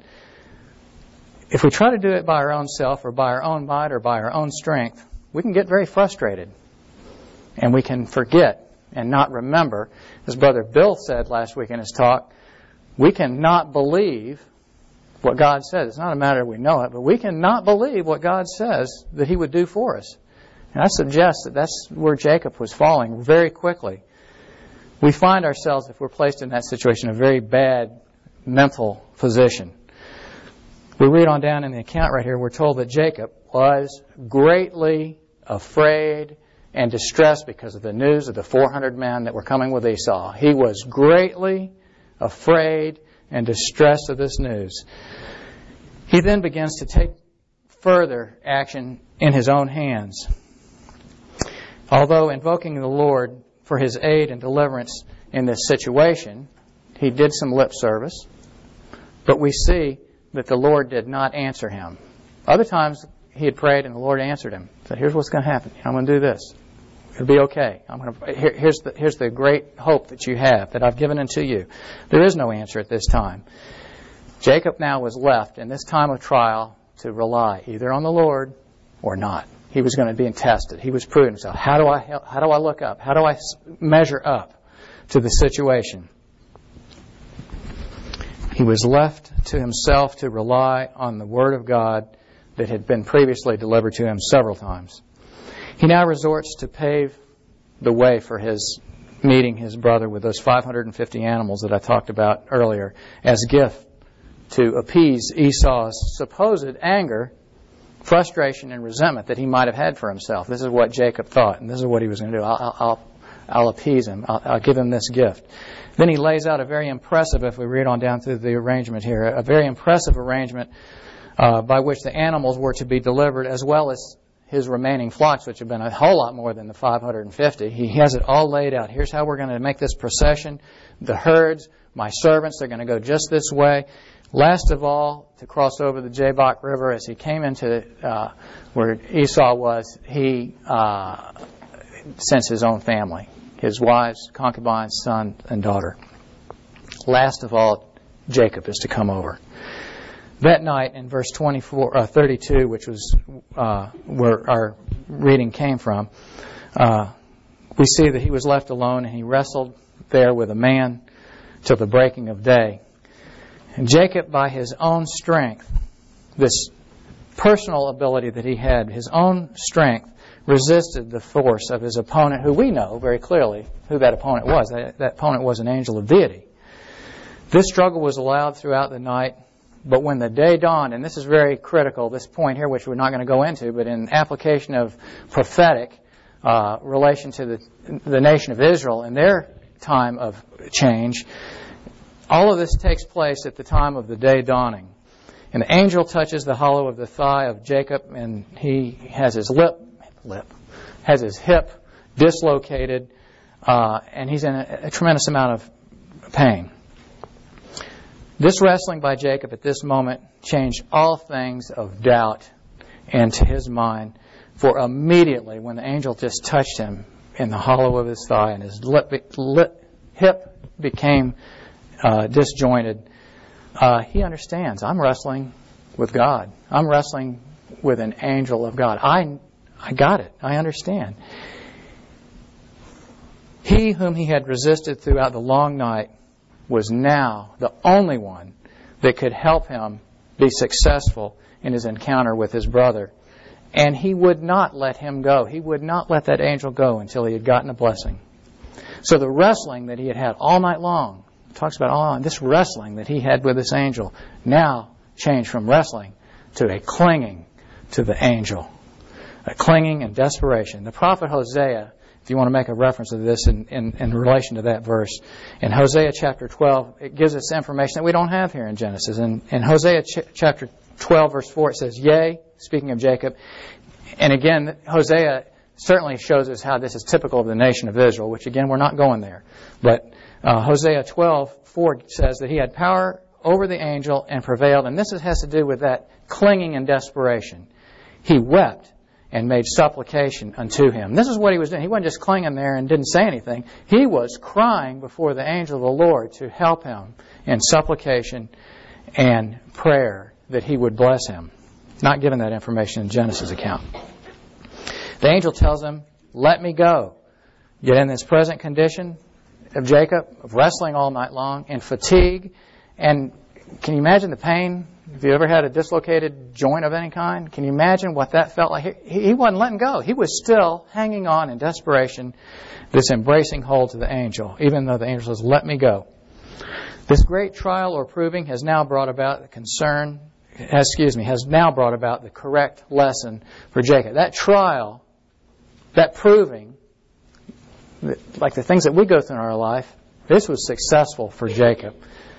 If we try to do it by our own self, or by our own might, or by our own strength, we can get very frustrated, and we can forget and not remember. As Brother Bill said last week in his talk, we cannot believe what God says. It's not a matter we know it, but we cannot believe what God says that He would do for us. And I suggest that that's where Jacob was falling very quickly. We find ourselves, if we're placed in that situation, in a very bad mental position. We read on down in the account right here, we're told that Jacob was greatly afraid and distressed because of the news of the 400 men that were coming with Esau. He was greatly afraid and distressed of this news. He then begins to take further action in his own hands. Although invoking the Lord for His aid and deliverance in this situation, he did some lip service, but we see that the Lord did not answer him. Other times he had prayed and the Lord answered him. Said, here's what's going to happen. I'm going to do this. It'll be okay. Here's the great hope that you have, that I've given unto you. There is no answer at this time. Jacob now was left in this time of trial to rely either on the Lord or not. He was going to be tested. He was proving himself. How do I look up? How do I measure up to the situation? He was left to himself to rely on the Word of God that had been previously delivered to him several times. He now resorts to pave the way for his meeting his brother with those 550 animals that I talked about earlier as gift to appease Esau's supposed anger, frustration, and resentment that he might have had for himself. This is what Jacob thought, and this is what he was going to do. I'll appease him. I'll give him this gift. Then he lays out a very impressive, if we read on down through the arrangement here, a very impressive arrangement by which the animals were to be delivered, as well as his remaining flocks, which have been a whole lot more than the 550. He has it all laid out. Here's how we're going to make this procession. The herds, my servants, they're going to go just this way. Last of all, to cross over the Jabbok River, as he came into where Esau was, he sends his own family, his wives, concubines, son, and daughter. Last of all, Jacob is to come over. That night, in verse 32, which was where our reading came from, we see that he was left alone, and he wrestled there with a man till the breaking of day. And Jacob, by his own strength, this personal ability that he had, his own strength, resisted the force of his opponent, who we know very clearly who that opponent was. That opponent was an angel of deity. This struggle was allowed throughout the night. But when the day dawned, and this is very critical, this point here, which we're not going to go into, but in application of prophetic relation to the nation of Israel and their time of change, all of this takes place at the time of the day dawning. And the angel touches the hollow of the thigh of Jacob, and he has his has his hip dislocated, and he's in a tremendous amount of pain. This wrestling by Jacob at this moment changed all things of doubt into his mind, for immediately when the angel just touched him in the hollow of his thigh and his hip became disjointed, he understands, I'm wrestling with God. I'm wrestling with an angel of God. I got it. I understand. He whom he had resisted throughout the long night was now the only one that could help him be successful in his encounter with his brother. And he would not let him go. He would not let that angel go until he had gotten a blessing. So the wrestling that he had had all night long, talks about all night, this wrestling that he had with this angel, now changed from wrestling to a clinging to the angel. A clinging and desperation. The prophet Hosea, if you want to make a reference to this in relation to that verse, in Hosea chapter 12, it gives us information that we don't have here in Genesis. In Hosea chapter 12, verse 4, it says, Yea, speaking of Jacob. And again, Hosea certainly shows us how this is typical of the nation of Israel, which again, we're not going there. But Hosea 12:4 says that he had power over the angel and prevailed. And this has to do with that clinging and desperation. He wept and made supplication unto him. This is what he was doing. He wasn't just clinging there and didn't say anything. He was crying before the angel of the Lord to help him in supplication and prayer that he would bless him. Not given that information in Genesis account. The angel tells him, let me go. Yet in this present condition of Jacob, of wrestling all night long, and fatigue, and can you imagine the pain? If you ever had a dislocated joint of any kind, can you imagine what that felt like? He wasn't letting go. He was still hanging on in desperation, this embracing hold to the angel, even though the angel says, let me go. This great trial or proving has now brought about has now brought about the correct lesson for Jacob. That trial, that proving, like the things that we go through in our life, this was successful for Jacob.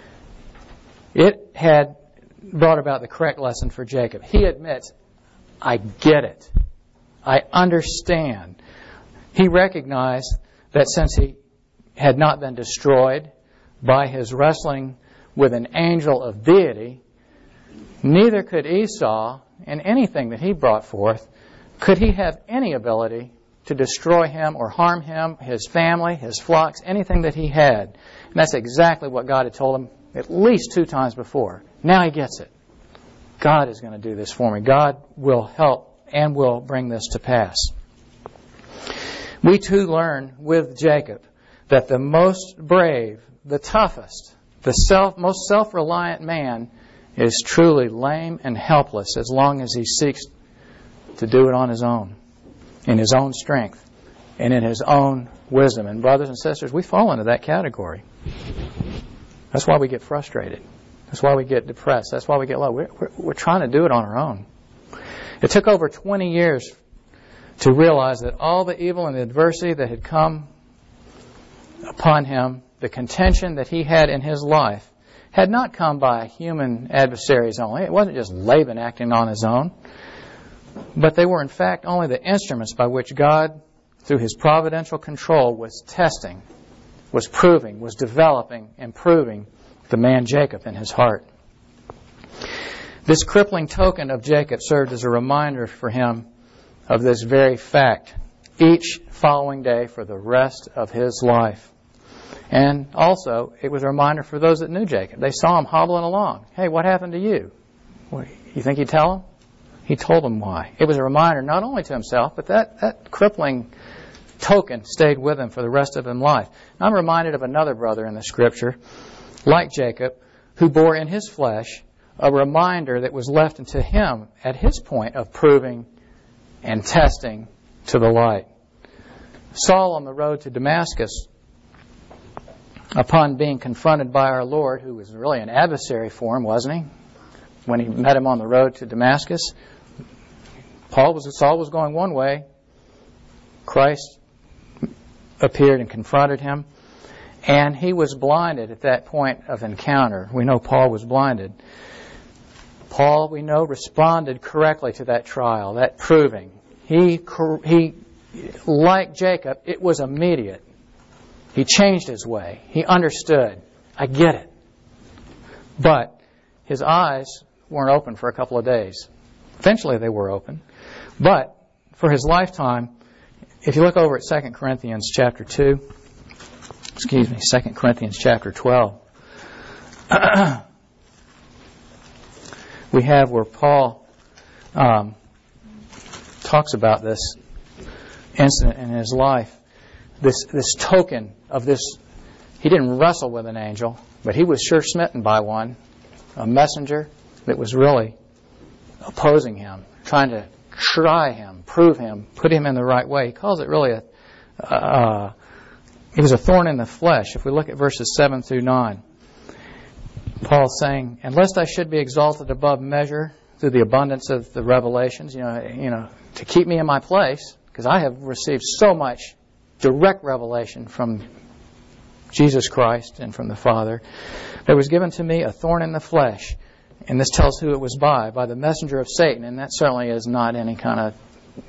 It had brought about the correct lesson for Jacob. He admits, I get it. I understand. He recognized that since he had not been destroyed by his wrestling with an angel of deity, neither could Esau, in anything that he brought forth, could he have any ability to destroy him or harm him, his family, his flocks, anything that he had. And that's exactly what God had told him at least 2 times before. Now he gets it. God is going to do this for me. God will help and will bring this to pass. We too learn with Jacob that the most brave, the toughest, the most self-reliant man is truly lame and helpless as long as he seeks to do it on his own, in his own strength, and in his own wisdom. And brothers and sisters, we fall into that category. That's why we get frustrated. That's why we get depressed. That's why we get low. We're trying to do it on our own. It took over 20 years to realize that all the evil and the adversity that had come upon him, the contention that he had in his life, had not come by human adversaries only. It wasn't just Laban acting on his own, but they were in fact only the instruments by which God, through his providential control, was testing, was proving, was developing, improving the man Jacob in his heart. This crippling token of Jacob served as a reminder for him of this very fact each following day for the rest of his life. And also, it was a reminder for those that knew Jacob. They saw him hobbling along. Hey, what happened to you? You think he'd tell them? He told them why. It was a reminder not only to himself, but that crippling token stayed with him for the rest of his life. And I'm reminded of another brother in the Scripture, like Jacob, who bore in his flesh a reminder that was left to him at his point of proving and testing to the light. Saul on the road to Damascus, upon being confronted by our Lord, who was really an adversary for him, wasn't he? When he met him on the road to Damascus, Saul was going one way. Christ appeared and confronted him, and he was blinded at that point of encounter. We know Paul was blinded. Paul, we know, responded correctly to that trial, that proving. He, like Jacob, it was immediate. He changed his way. He understood. I get it. But his eyes weren't open for a couple of days. Eventually they were open. But for his lifetime, if you look over at 2 Corinthians chapter 12, we have where Paul talks about this incident in his life. This token of this, he didn't wrestle with an angel, but he was sure smitten by one, a messenger that was really opposing him, trying to try him, prove him, put him in the right way. He calls it really it was a thorn in the flesh. If we look at verses 7 through 9, Paul's saying, "And lest I should be exalted above measure through the abundance of the revelations," to keep me in my place, because I have received so much direct revelation from Jesus Christ and from the Father, "there was given to me a thorn in the flesh." And this tells who it was by the messenger of Satan. And that certainly is not any kind of,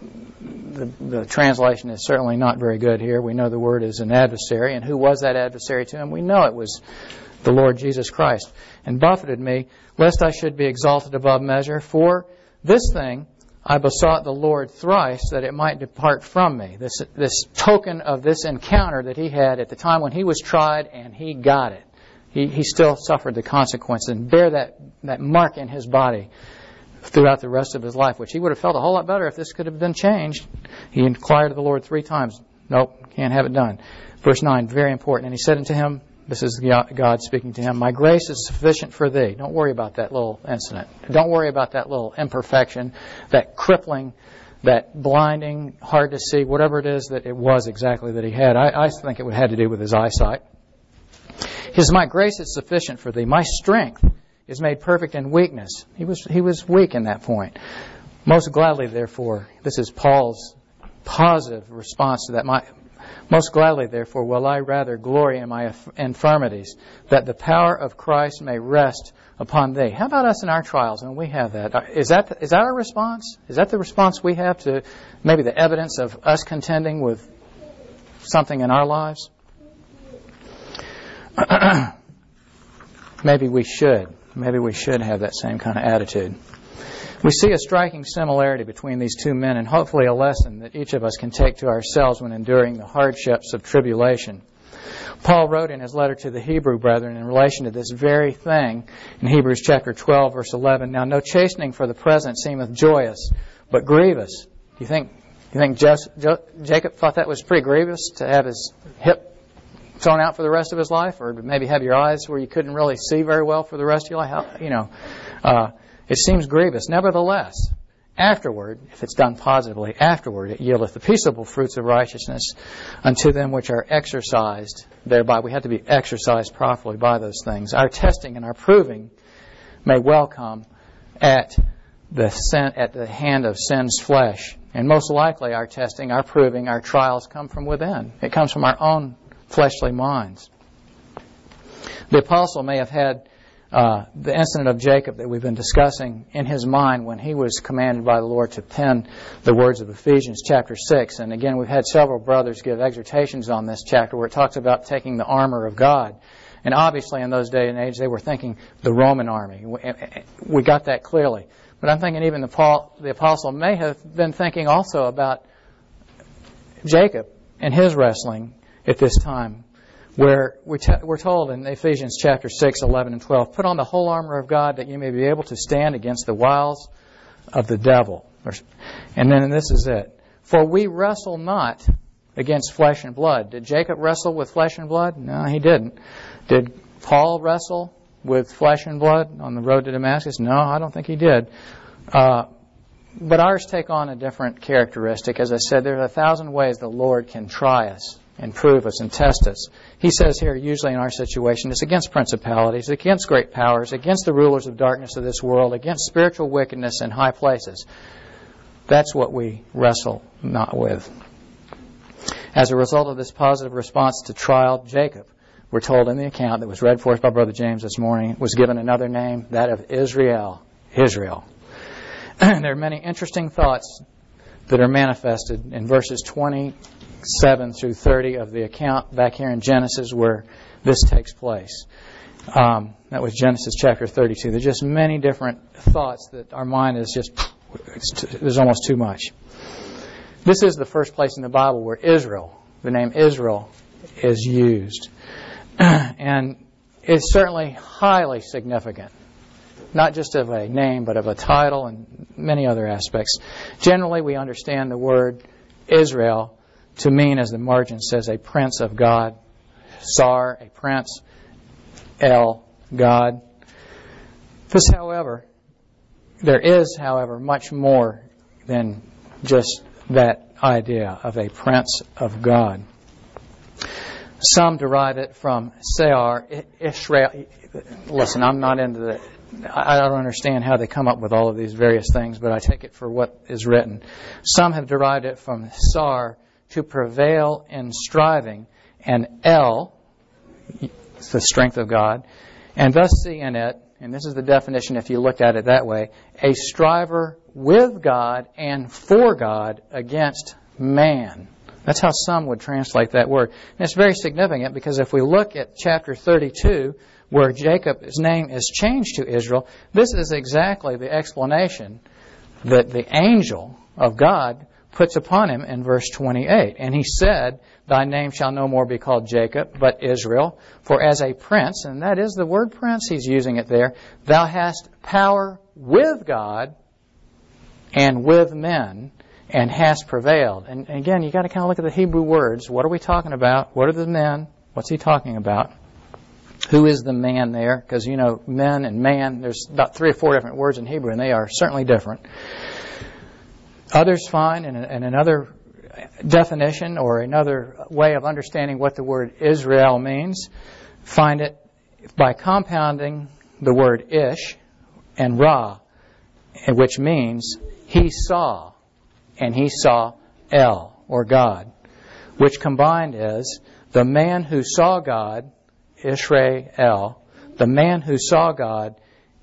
the translation is certainly not very good here. We know the word is an adversary. And who was that adversary to him? We know it was the Lord Jesus Christ. "And buffeted me, lest I should be exalted above measure. For this thing I besought the Lord thrice, that it might depart from me." This token of this encounter that he had at the time when he was tried, and he got it. He still suffered the consequences and bear that mark in his body throughout the rest of his life, which he would have felt a whole lot better if this could have been changed. He inquired of the Lord 3 times. Nope, can't have it done. Verse 9, very important. "And he said unto him," this is God speaking to him, "My grace is sufficient for thee." Don't worry about that little incident. Don't worry about that little imperfection, that crippling, that blinding, hard to see, whatever it is that it was exactly that he had. I think it had to do with his eyesight. He says, "My grace is sufficient for thee. My strength is made perfect in weakness." He was weak in that point. "Most gladly, therefore," this is Paul's positive response to that. "Most gladly, therefore, will I rather glory in my infirmities, that the power of Christ may rest upon thee." How about us in our trials when we have that? Is that our response? Is that the response we have to maybe the evidence of us contending with something in our lives? Maybe we should have that same kind of attitude. We see a striking similarity between these two men, and hopefully a lesson that each of us can take to ourselves when enduring the hardships of tribulation. Paul wrote in his letter to the Hebrew brethren in relation to this very thing in Hebrews chapter 12, verse 11, "Now no chastening for the present seemeth joyous, but grievous." Do you think Jacob thought that was pretty grievous to have his hip thrown out for the rest of his life, or maybe have your eyes where you couldn't really see very well for the rest of your life? It seems grievous. Nevertheless, afterward, if it's done positively, afterward it yieldeth the peaceable fruits of righteousness unto them which are exercised thereby. We have to be exercised properly by those things. Our testing and our proving may well come at the hand of sin's flesh. And most likely our testing, our proving, our trials come from within. It comes from our own fleshly minds. The apostle may have had the incident of Jacob that we've been discussing in his mind when he was commanded by the Lord to pen the words of Ephesians chapter 6. And again, we've had several brothers give exhortations on this chapter where it talks about taking the armor of God. And obviously in those day and age they were thinking the Roman army. We got that clearly. But I'm thinking even the apostle may have been thinking also about Jacob and his wrestling at this time, where we're told in Ephesians chapter 6, 11 and 12, put on the whole armor of God that you may be able to stand against the wiles of the devil. And then this is it. For we wrestle not against flesh and blood. Did Jacob wrestle with flesh and blood? No, he didn't. Did Paul wrestle with flesh and blood on the road to Damascus? No, I don't think he did. But ours take on a different characteristic. As I said, there are 1,000 ways the Lord can try us and prove us and test us. He says here, usually in our situation, it's against principalities, against great powers, against the rulers of darkness of this world, against spiritual wickedness in high places. That's what we wrestle not with. As a result of this positive response to trial, Jacob, we're told in the account that was read for us by Brother James this morning, was given another name, that of Israel. Israel. There are many interesting thoughts that are manifested in verses 27 through 30 of the account back here in Genesis where this takes place. That was Genesis chapter 32. There's just many different thoughts that our mind is just, there's almost too much. This is the first place in the Bible where Israel, the name Israel, is used. And it's certainly highly significant. Not just of a name, but of a title and many other aspects. Generally, we understand the word Israel to mean, as the margin says, a prince of God. Sar, a prince. El, God. This, however, there is, however, much more than just that idea of a prince of God. Some derive it from Seir, Israel. Listen, I'm not into the... I don't understand how they come up with all of these various things, but I take it for what is written. Some have derived it from Sar, to prevail in striving, and El, the strength of God, and thus see in it, and this is the definition if you looked at it that way, a striver with God and for God against man. That's how some would translate that word. And it's very significant because if we look at chapter 32, where Jacob's name is changed to Israel, this is exactly the explanation that the angel of God puts upon him in verse 28. And he said, thy name shall no more be called Jacob, but Israel, for as a prince, and that is the word prince, he's using it there, thou hast power with God and with men, and hast prevailed. And again, you've got to kind of look at the Hebrew words. What are we talking about? What are the men? What's he talking about? Who is the man there? Because, you know, men and man, there's about 3 or 4 different words in Hebrew, and they are certainly different. Others find in another definition or another way of understanding what the word Israel means, find it by compounding the word Ish and Ra, which means he saw, and he saw El, or God, which combined is the man who saw God, Israel, the man who saw God,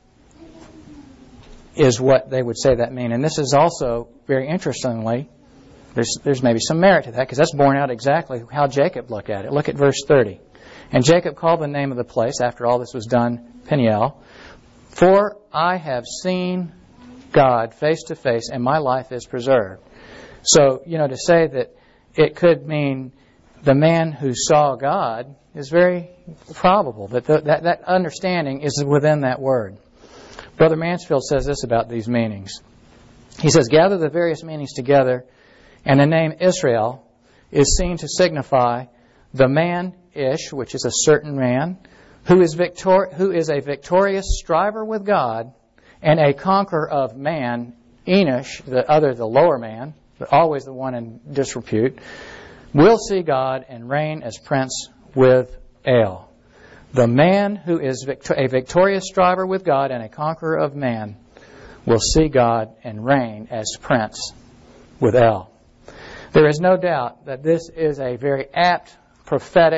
is what they would say that mean. And this is also, very interestingly, there's maybe some merit to that, because that's borne out exactly how Jacob looked at it. Look at verse 30. And Jacob called the name of the place, after all this was done, Peniel, for I have seen God face to face, and my life is preserved. So, you know, to say that it could mean the man who saw God is very probable, that understanding is within that word. Brother Mansfield says this about these meanings. He says, gather the various meanings together, and the name Israel is seen to signify the man Ish, which is a certain man, who is a victorious striver with God, and a conqueror of man, Enosh, the lower man, but always the one in disrepute, will see God and reign as prince with El. The man who is a victorious striver with God and a conqueror of man will see God and reign as prince with El. There is no doubt that this is a very apt prophetic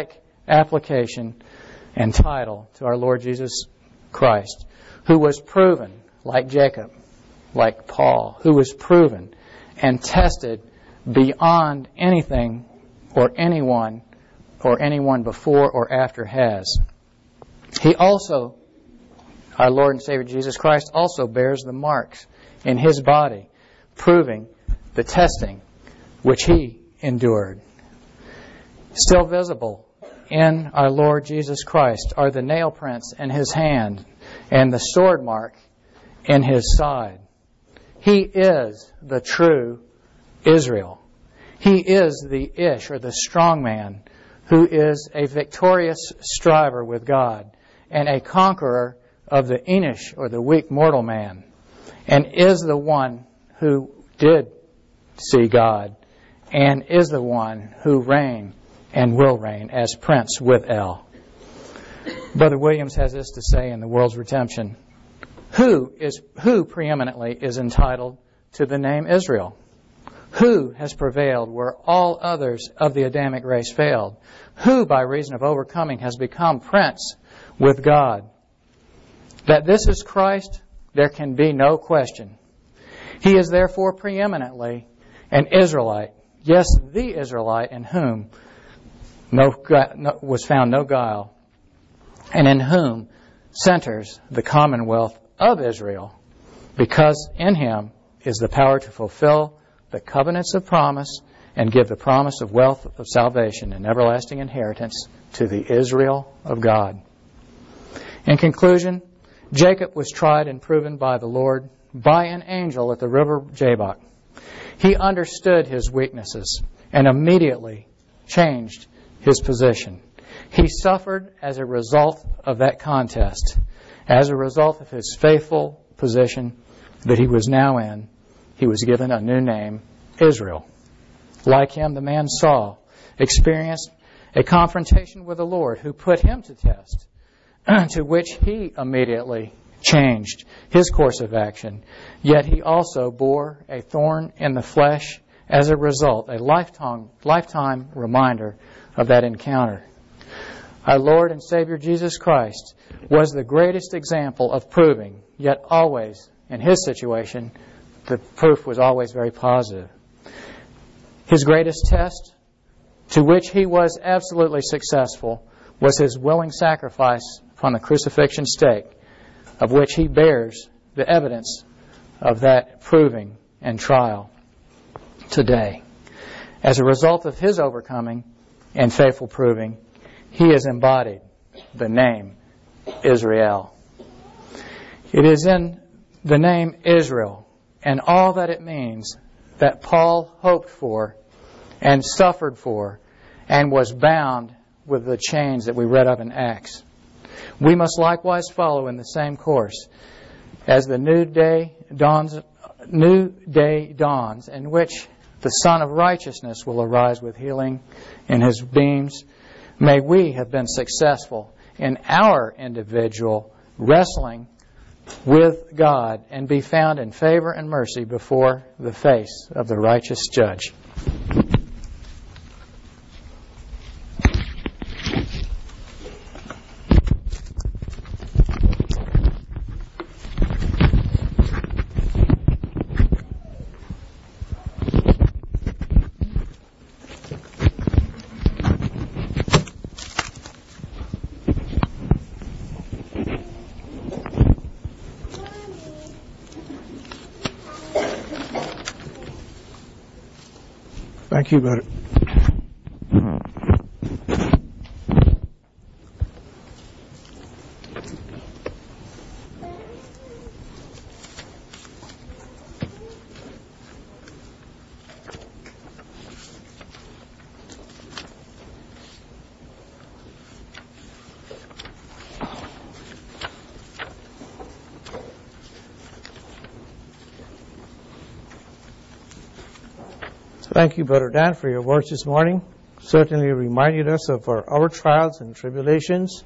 application and title to our Lord Jesus Christ, who was proven, like Jacob, like Paul, who was proven and tested beyond anything or anyone before or after has. He also, our Lord and Savior Jesus Christ, also bears the marks in His body, proving the testing which He endured. Still visible in our Lord Jesus Christ are the nail prints in His hand and the sword mark in His side. He is the true Israel. He is the Ish, or the strong man, who is a victorious striver with God and a conqueror of the Enish, or the weak mortal man, and is the one who did see God and is the one who reigned and will reign as Prince with El. Brother Williams has this to say in The World's Redemption. Who preeminently is entitled to the name Israel? Who has prevailed where all others of the Adamic race failed? Who, by reason of overcoming, has become Prince with God? That this is Christ, there can be no question. He is therefore preeminently an Israelite, yes, the Israelite in whom was found no guile, and in whom centers the commonwealth of Israel, because in Him is the power to fulfill the covenants of promise and give the promise of wealth of salvation and everlasting inheritance to the Israel of God. In conclusion, Jacob was tried and proven by the Lord by an angel at the river Jabbok. He understood his weaknesses and immediately changed his position. He suffered as a result of that contest, as a result of his faithful position that he was now in. He was given a new name, Israel. Like him, the man Saul experienced a confrontation with the Lord, who put him to test, to which he immediately changed his course of action. Yet he also bore a thorn in the flesh as a result, a lifetime reminder of that encounter. Our Lord and Savior Jesus Christ was the greatest example of proving, yet always, in His situation, the proof was always very positive. His greatest test, to which He was absolutely successful, was His willing sacrifice upon the crucifixion stake, of which He bears the evidence of that proving and trial today. As a result of His overcoming and faithful proving, He has embodied the name Israel. It is in the name Israel and all that it means that Paul hoped for and suffered for and was bound with the chains that we read of in Acts. We must likewise follow in the same course as the new day dawns in which the Son of Righteousness will arise with healing in His beams. May we have been successful in our individual wrestling with God and be found in favor and mercy before the face of the righteous Judge. Thank you, brother. Thank you, Brother Dan, for your words this morning. Certainly reminded us of our trials and tribulations,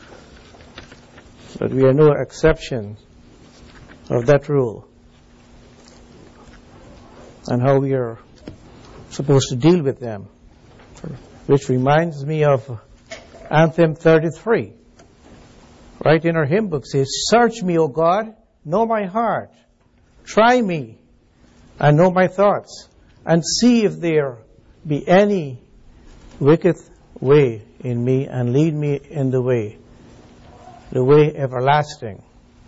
but we are no exception of that rule and how we are supposed to deal with them. Which reminds me of Anthem 33. Right in our hymn book says, "Search me, O God, know my heart. Try me and know my thoughts, and see if there be any wicked way in me, and lead me in the way everlasting."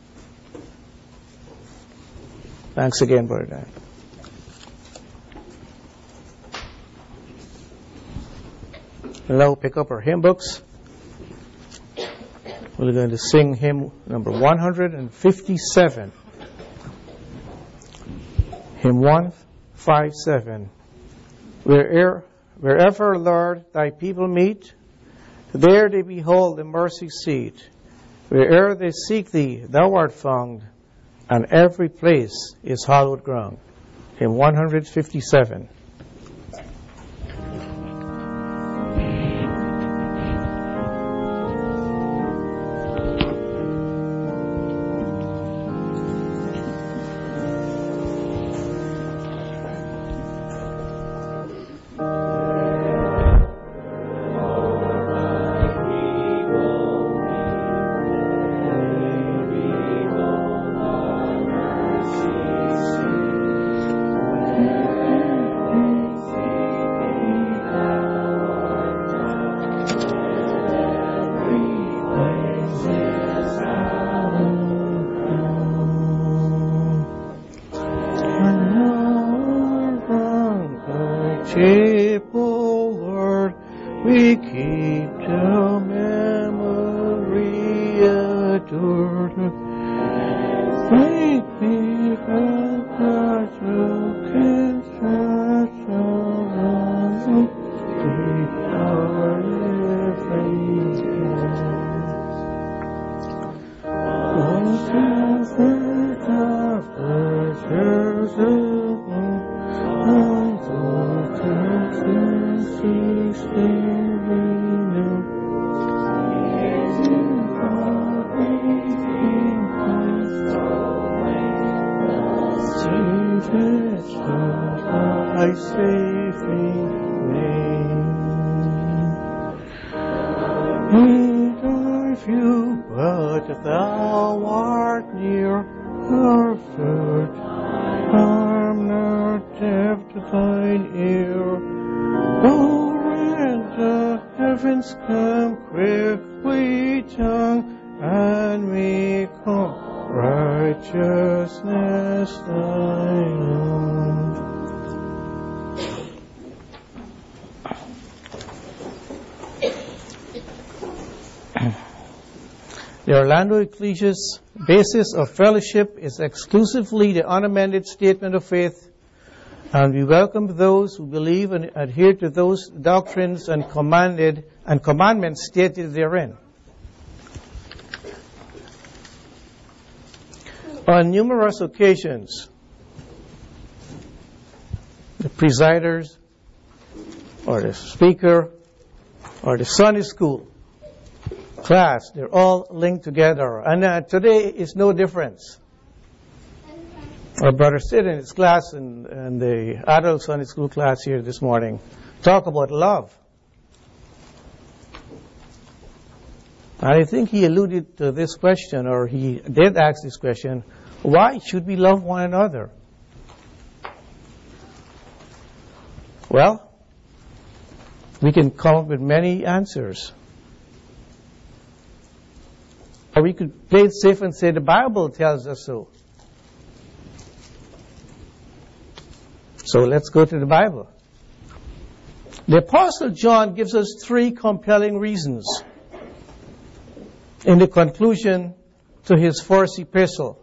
Thanks again, Brother Dan. Now pick up our hymn books. We're going to sing hymn number 157. Hymn 157. Wherever, Lord, thy people meet, there they behold the mercy seat. Where'er they seek thee, thou art found, and every place is hallowed ground. Hymn 157. The Orlando Ecclesia's basis of fellowship is exclusively the unamended statement of faith, and we welcome those who believe and adhere to those doctrines and commandments stated therein. On numerous occasions, the presiders or the speaker or the Sunday school class, they're all linked together. And today is no difference. Our brother sit in his class in the adult Sunday school class here this morning. Talk about love. And I think he alluded to this question, or he did ask this question, why should we love one another? Well, we can come up with many answers. Or we could play it safe and say the Bible tells us so. So let's go to the Bible. The Apostle John gives us 3 compelling reasons in the conclusion to his first epistle.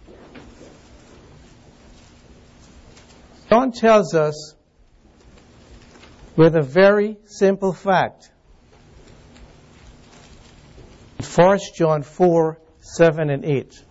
John tells us with a very simple fact. 1 John 4, 7 and 8.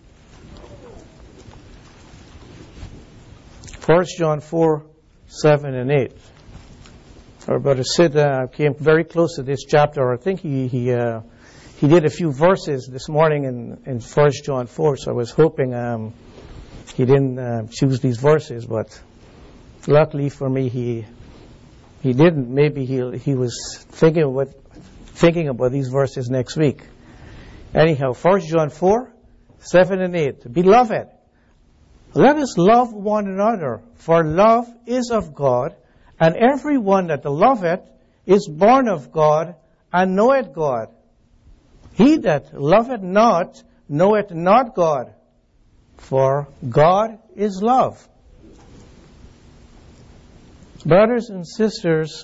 1 John 4, 7 and 8. Our brother Sid came very close to this chapter. I think he did a few verses this morning in 1 John 4, so I was hoping he didn't choose these verses, but luckily for me he didn't. Maybe he was thinking of what thinking about these verses next week. Anyhow, 1 John 4, 7 and 8. Beloved, let us love one another, for love is of God, and everyone that loveth is born of God, and knoweth God. He that loveth not knoweth not God, for God is love. Brothers and sisters,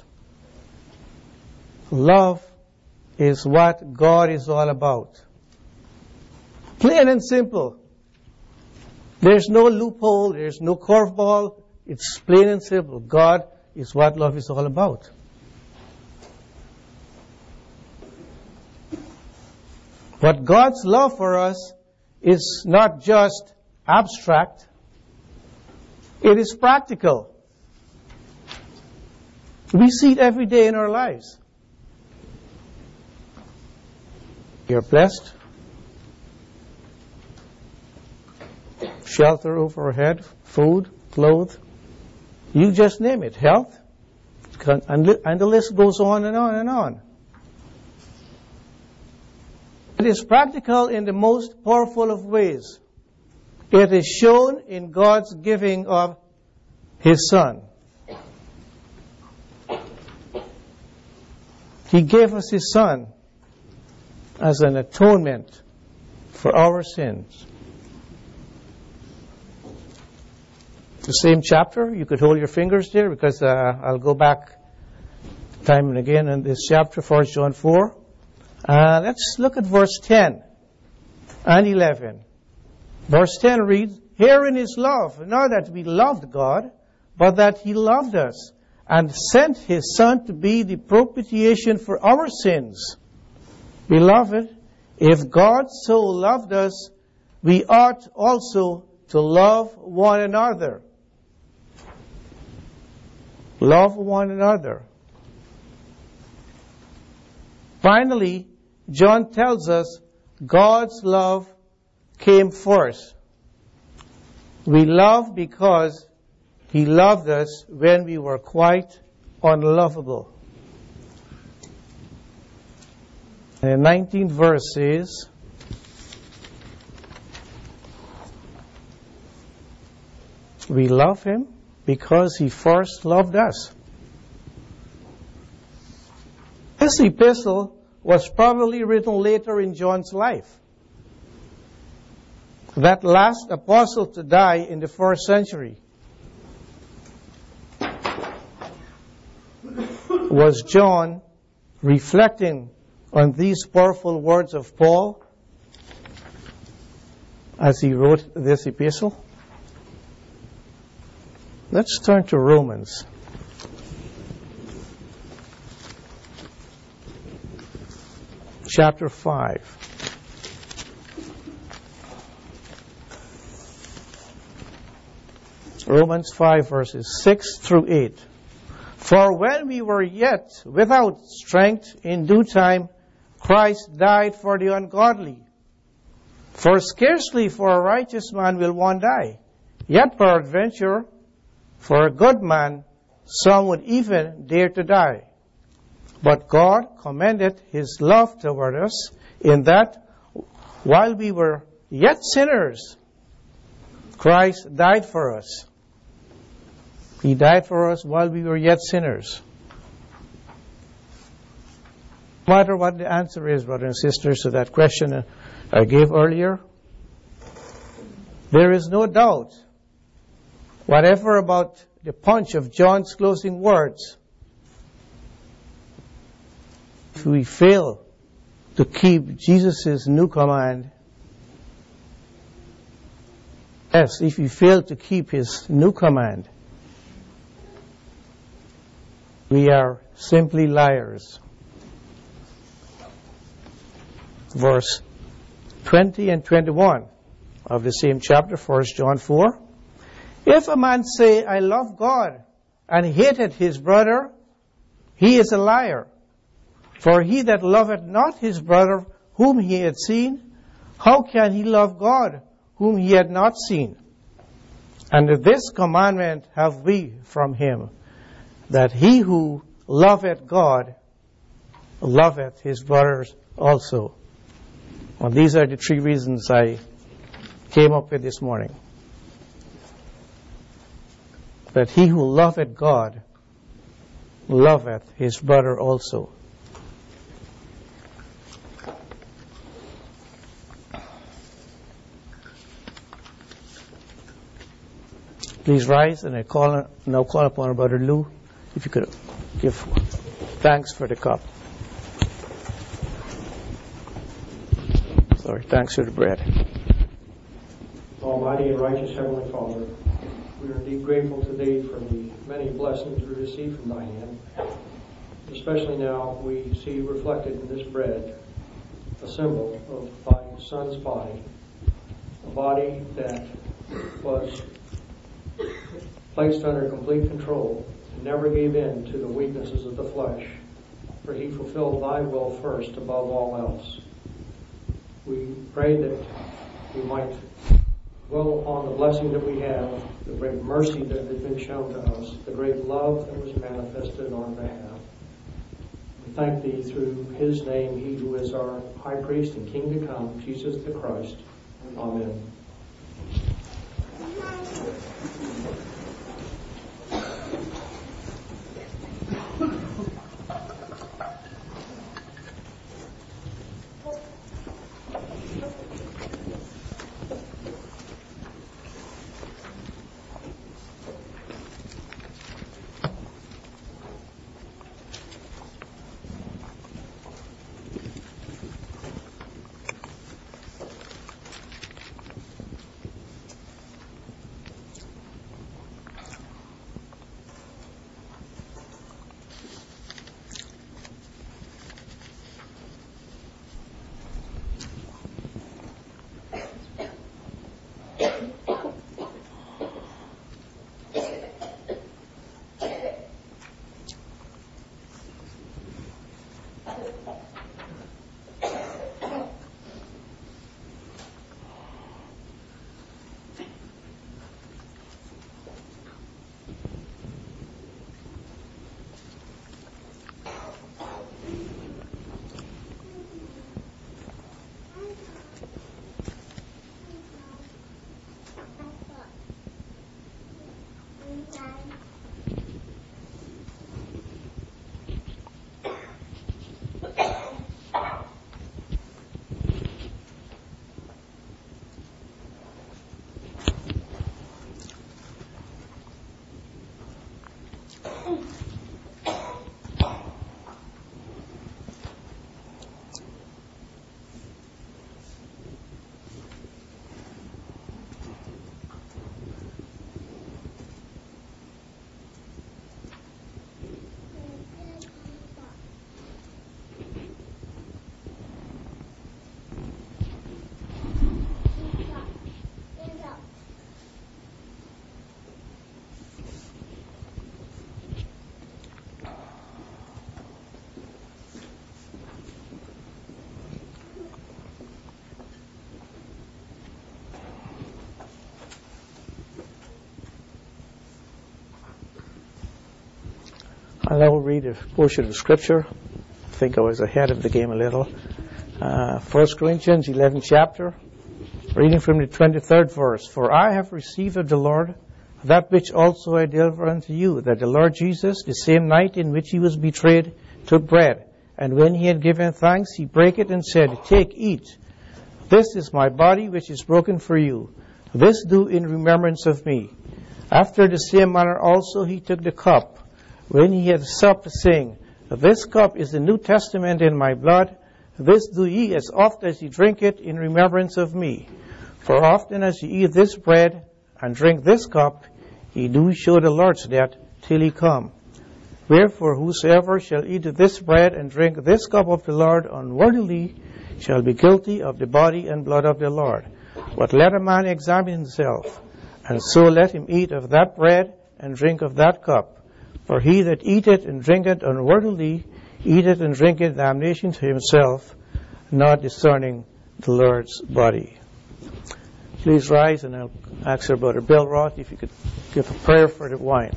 love is what God is all about. Plain and simple. There's no loophole, there's no curveball. It's plain and simple. God is what love is all about. But God's love for us is not just abstract. It is practical. We see it every day in our lives. You're blessed. Shelter over our head, food, clothes. You just name it. Health. And the list goes on and on and on. It is practical in the most powerful of ways. It is shown in God's giving of His Son. He gave us His Son as an atonement for our sins. The same chapter, you could hold your fingers there because I'll go back time and again in this chapter, 1 John 4. Let's look at verse 10 and 11. Verse 10 reads, Herein is love, not that we loved God, but that He loved us and sent His Son to be the propitiation for our sins. Beloved, if God so loved us, we ought also to love one another. Love one another. Finally, John tells us God's love came first. We love because He loved us when we were quite unlovable. And the 19th verse says, we love Him because He first loved us. This epistle was probably written later in John's life. That last apostle to die in the first century was John reflecting on these powerful words of Paul as he wrote this epistle. Let's turn to Romans. Chapter 5. Romans 5 verses 6 through 8. For when we were yet without strength, in due time, Christ died for the ungodly. For scarcely for a righteous man will one die, yet peradventure, for a good man, some would even dare to die. But God commended His love toward us in that, while we were yet sinners, Christ died for us. He died for us while we were yet sinners. No matter what the answer is, brothers and sisters, to that question I gave earlier, there is no doubt, whatever about the punch of John's closing words, if we fail to keep Jesus' new command, yes, if we fail to keep His new command, we are simply liars. Verse 20 and 21 of the same chapter, 1 John 4. If a man say, I love God, and hated his brother, he is a liar. For he that loveth not his brother whom he had seen, how can he love God whom he had not seen? And this commandment have we from Him, that he who loveth God loveth his brothers also. Well, these are the three reasons I came up with this morning. That he who loveth God loveth his brother also. Please rise, and I now call upon Brother Lou, if you could give thanks for the cup. Sorry, thanks for the bread. Almighty and righteous Heavenly Father, we are indeed grateful to Thee for the many blessings we receive from Thy hand. Especially now we see reflected in this bread a symbol of Thy Son's body, a body that was placed under complete control and never gave in to the weaknesses of the flesh, for He fulfilled Thy will first above all else. We pray that we might dwell upon the blessing that we have, the great mercy that has been shown to us, the great love that was manifested on our behalf. We thank Thee through His name, He who is our high priest and King to come, Jesus the Christ. Amen. I'll now read a portion of Scripture. I think I was ahead of the game a little. 1 Corinthians 11th chapter, reading from the 23rd verse. For I have received of the Lord that which also I delivered unto you, that the Lord Jesus, the same night in which He was betrayed, took bread. And when He had given thanks, He brake it and said, Take, eat. This is my body which is broken for you. This do in remembrance of me. After the same manner also He took the cup, when He had supped, saying, This cup is the New Testament in my blood. This do ye as oft as ye drink it in remembrance of me. For often as ye eat this bread and drink this cup, ye do show the Lord's death till He come. Wherefore whosoever shall eat this bread and drink this cup of the Lord unworthily shall be guilty of the body and blood of the Lord. But let a man examine himself, and so let him eat of that bread and drink of that cup. For he that eateth and drinketh unworthily eateth and drinketh damnation to himself, not discerning the Lord's body. Please rise, and I'll ask our Brother Bill Roth if you could give a prayer for the wine.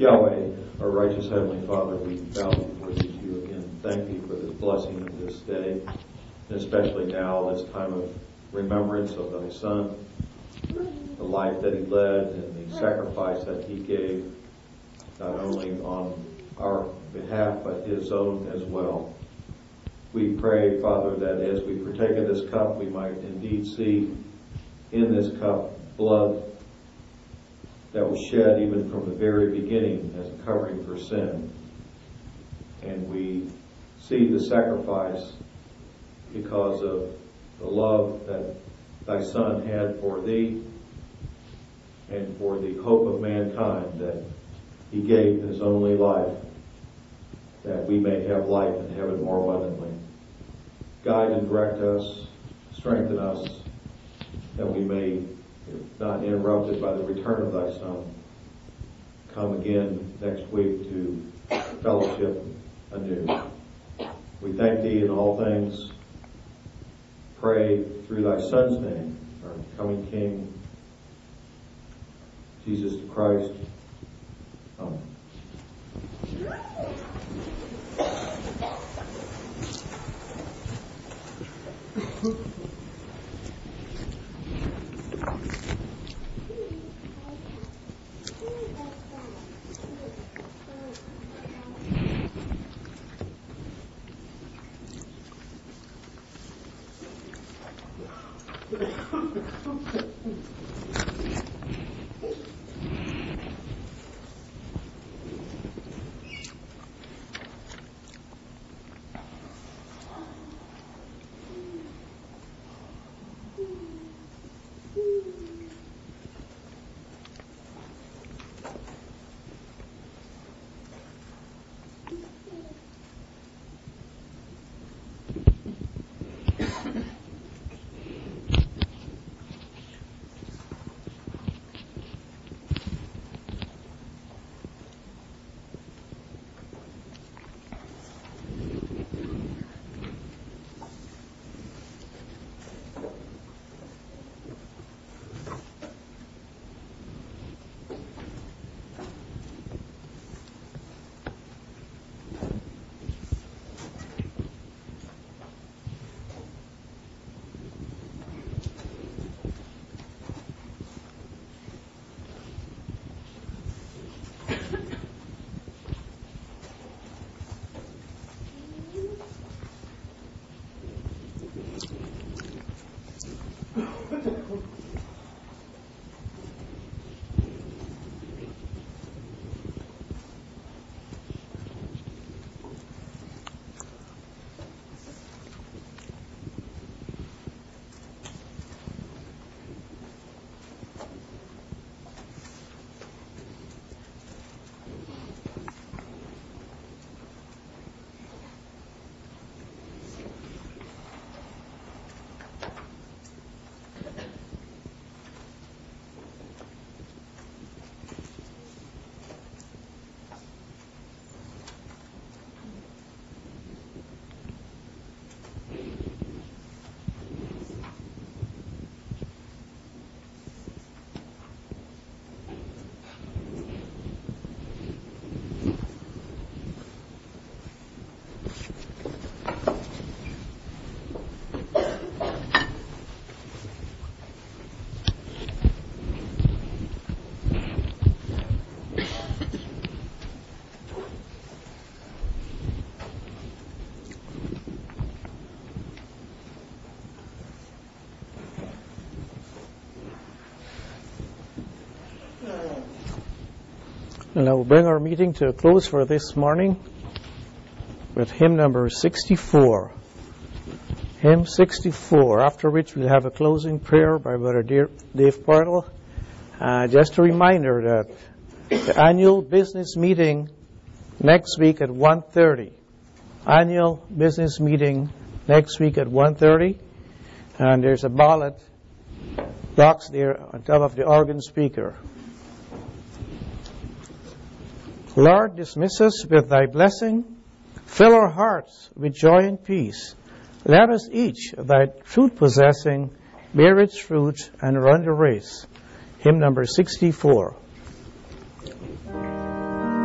Yahweh, our righteous Heavenly Father, we bow before thee to you again. Thank thee for this blessing of this day, and especially now, this time of remembrance of thy Son, the life that he led and the sacrifice that he gave, not only on our behalf, but his own as well. We pray, Father, that as we partake of this cup, we might indeed see in this cup blood that was shed even from the very beginning as a covering for sin. And we see the sacrifice because of the love that thy Son had for thee and for the hope of mankind, that he gave his only life that we may have life and have it more abundantly. Guide and direct us, strengthen us, that we may, if not interrupted by the return of thy Son, come again next week to fellowship anew. We thank thee in all things. Pray through thy Son's name, our coming King, Jesus Christ. Amen. And I will bring our meeting to a close for this morning with hymn number 64. Hymn 64, after which we'll have a closing prayer by Brother Dave Portal. Just a reminder that the annual business meeting next week at 1:30. Annual business meeting next week at 1:30. And there's a ballot box there on top of the organ speaker. Lord, dismiss us with thy blessing. Fill our hearts with joy and peace. Let us each, thy truth possessing, bear its fruit and run the race. Hymn number 64.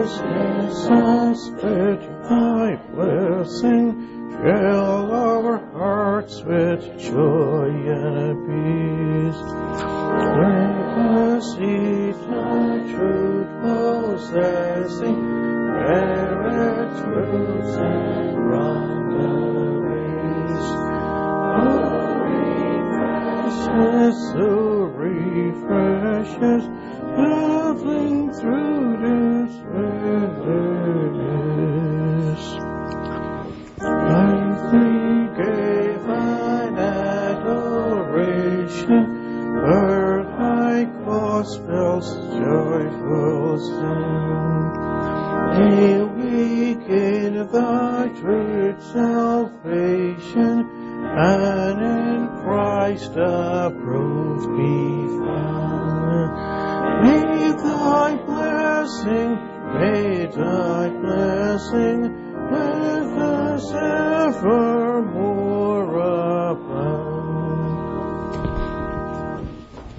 righteousness and spread thy blessing. Fill our hearts with joy and peace. Let us eat thy truth, possessing merit, truths, and wrongaries. So refreshes, traveling through this wilderness. I thee gave thine adoration, heard thy gospel's joyful sound. May we gain thy truth salvation, and in Christ approved be found. May thy blessing with us evermore abound.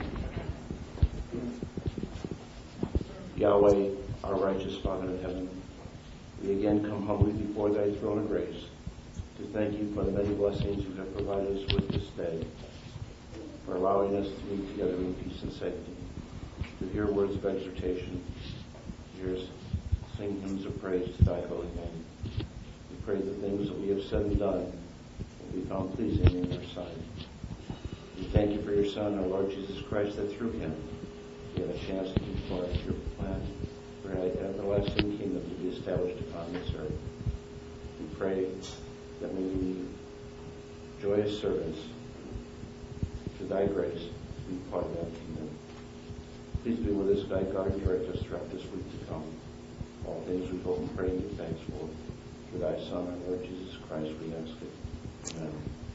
Yahweh, our righteous Father in heaven, we again come humbly before thy throne of grace to thank you for the many blessings you have provided us with this day, for allowing us to meet together in peace and safety, to hear words of exhortation, to hear us sing hymns of praise to thy holy name. We pray the things that we have said and done will be found pleasing in your sight. We thank you for your Son, our Lord Jesus Christ, that through him we have a chance to fulfill your plan for an everlasting kingdom to be established upon this earth. We pray that we be joyous servants to thy grace to be part of that kingdom. Please be with us, guide, guard, and direct us throughout this week to come. All things we hope and pray and give thanks for. Through thy Son, our Lord Jesus Christ, we ask it. Amen.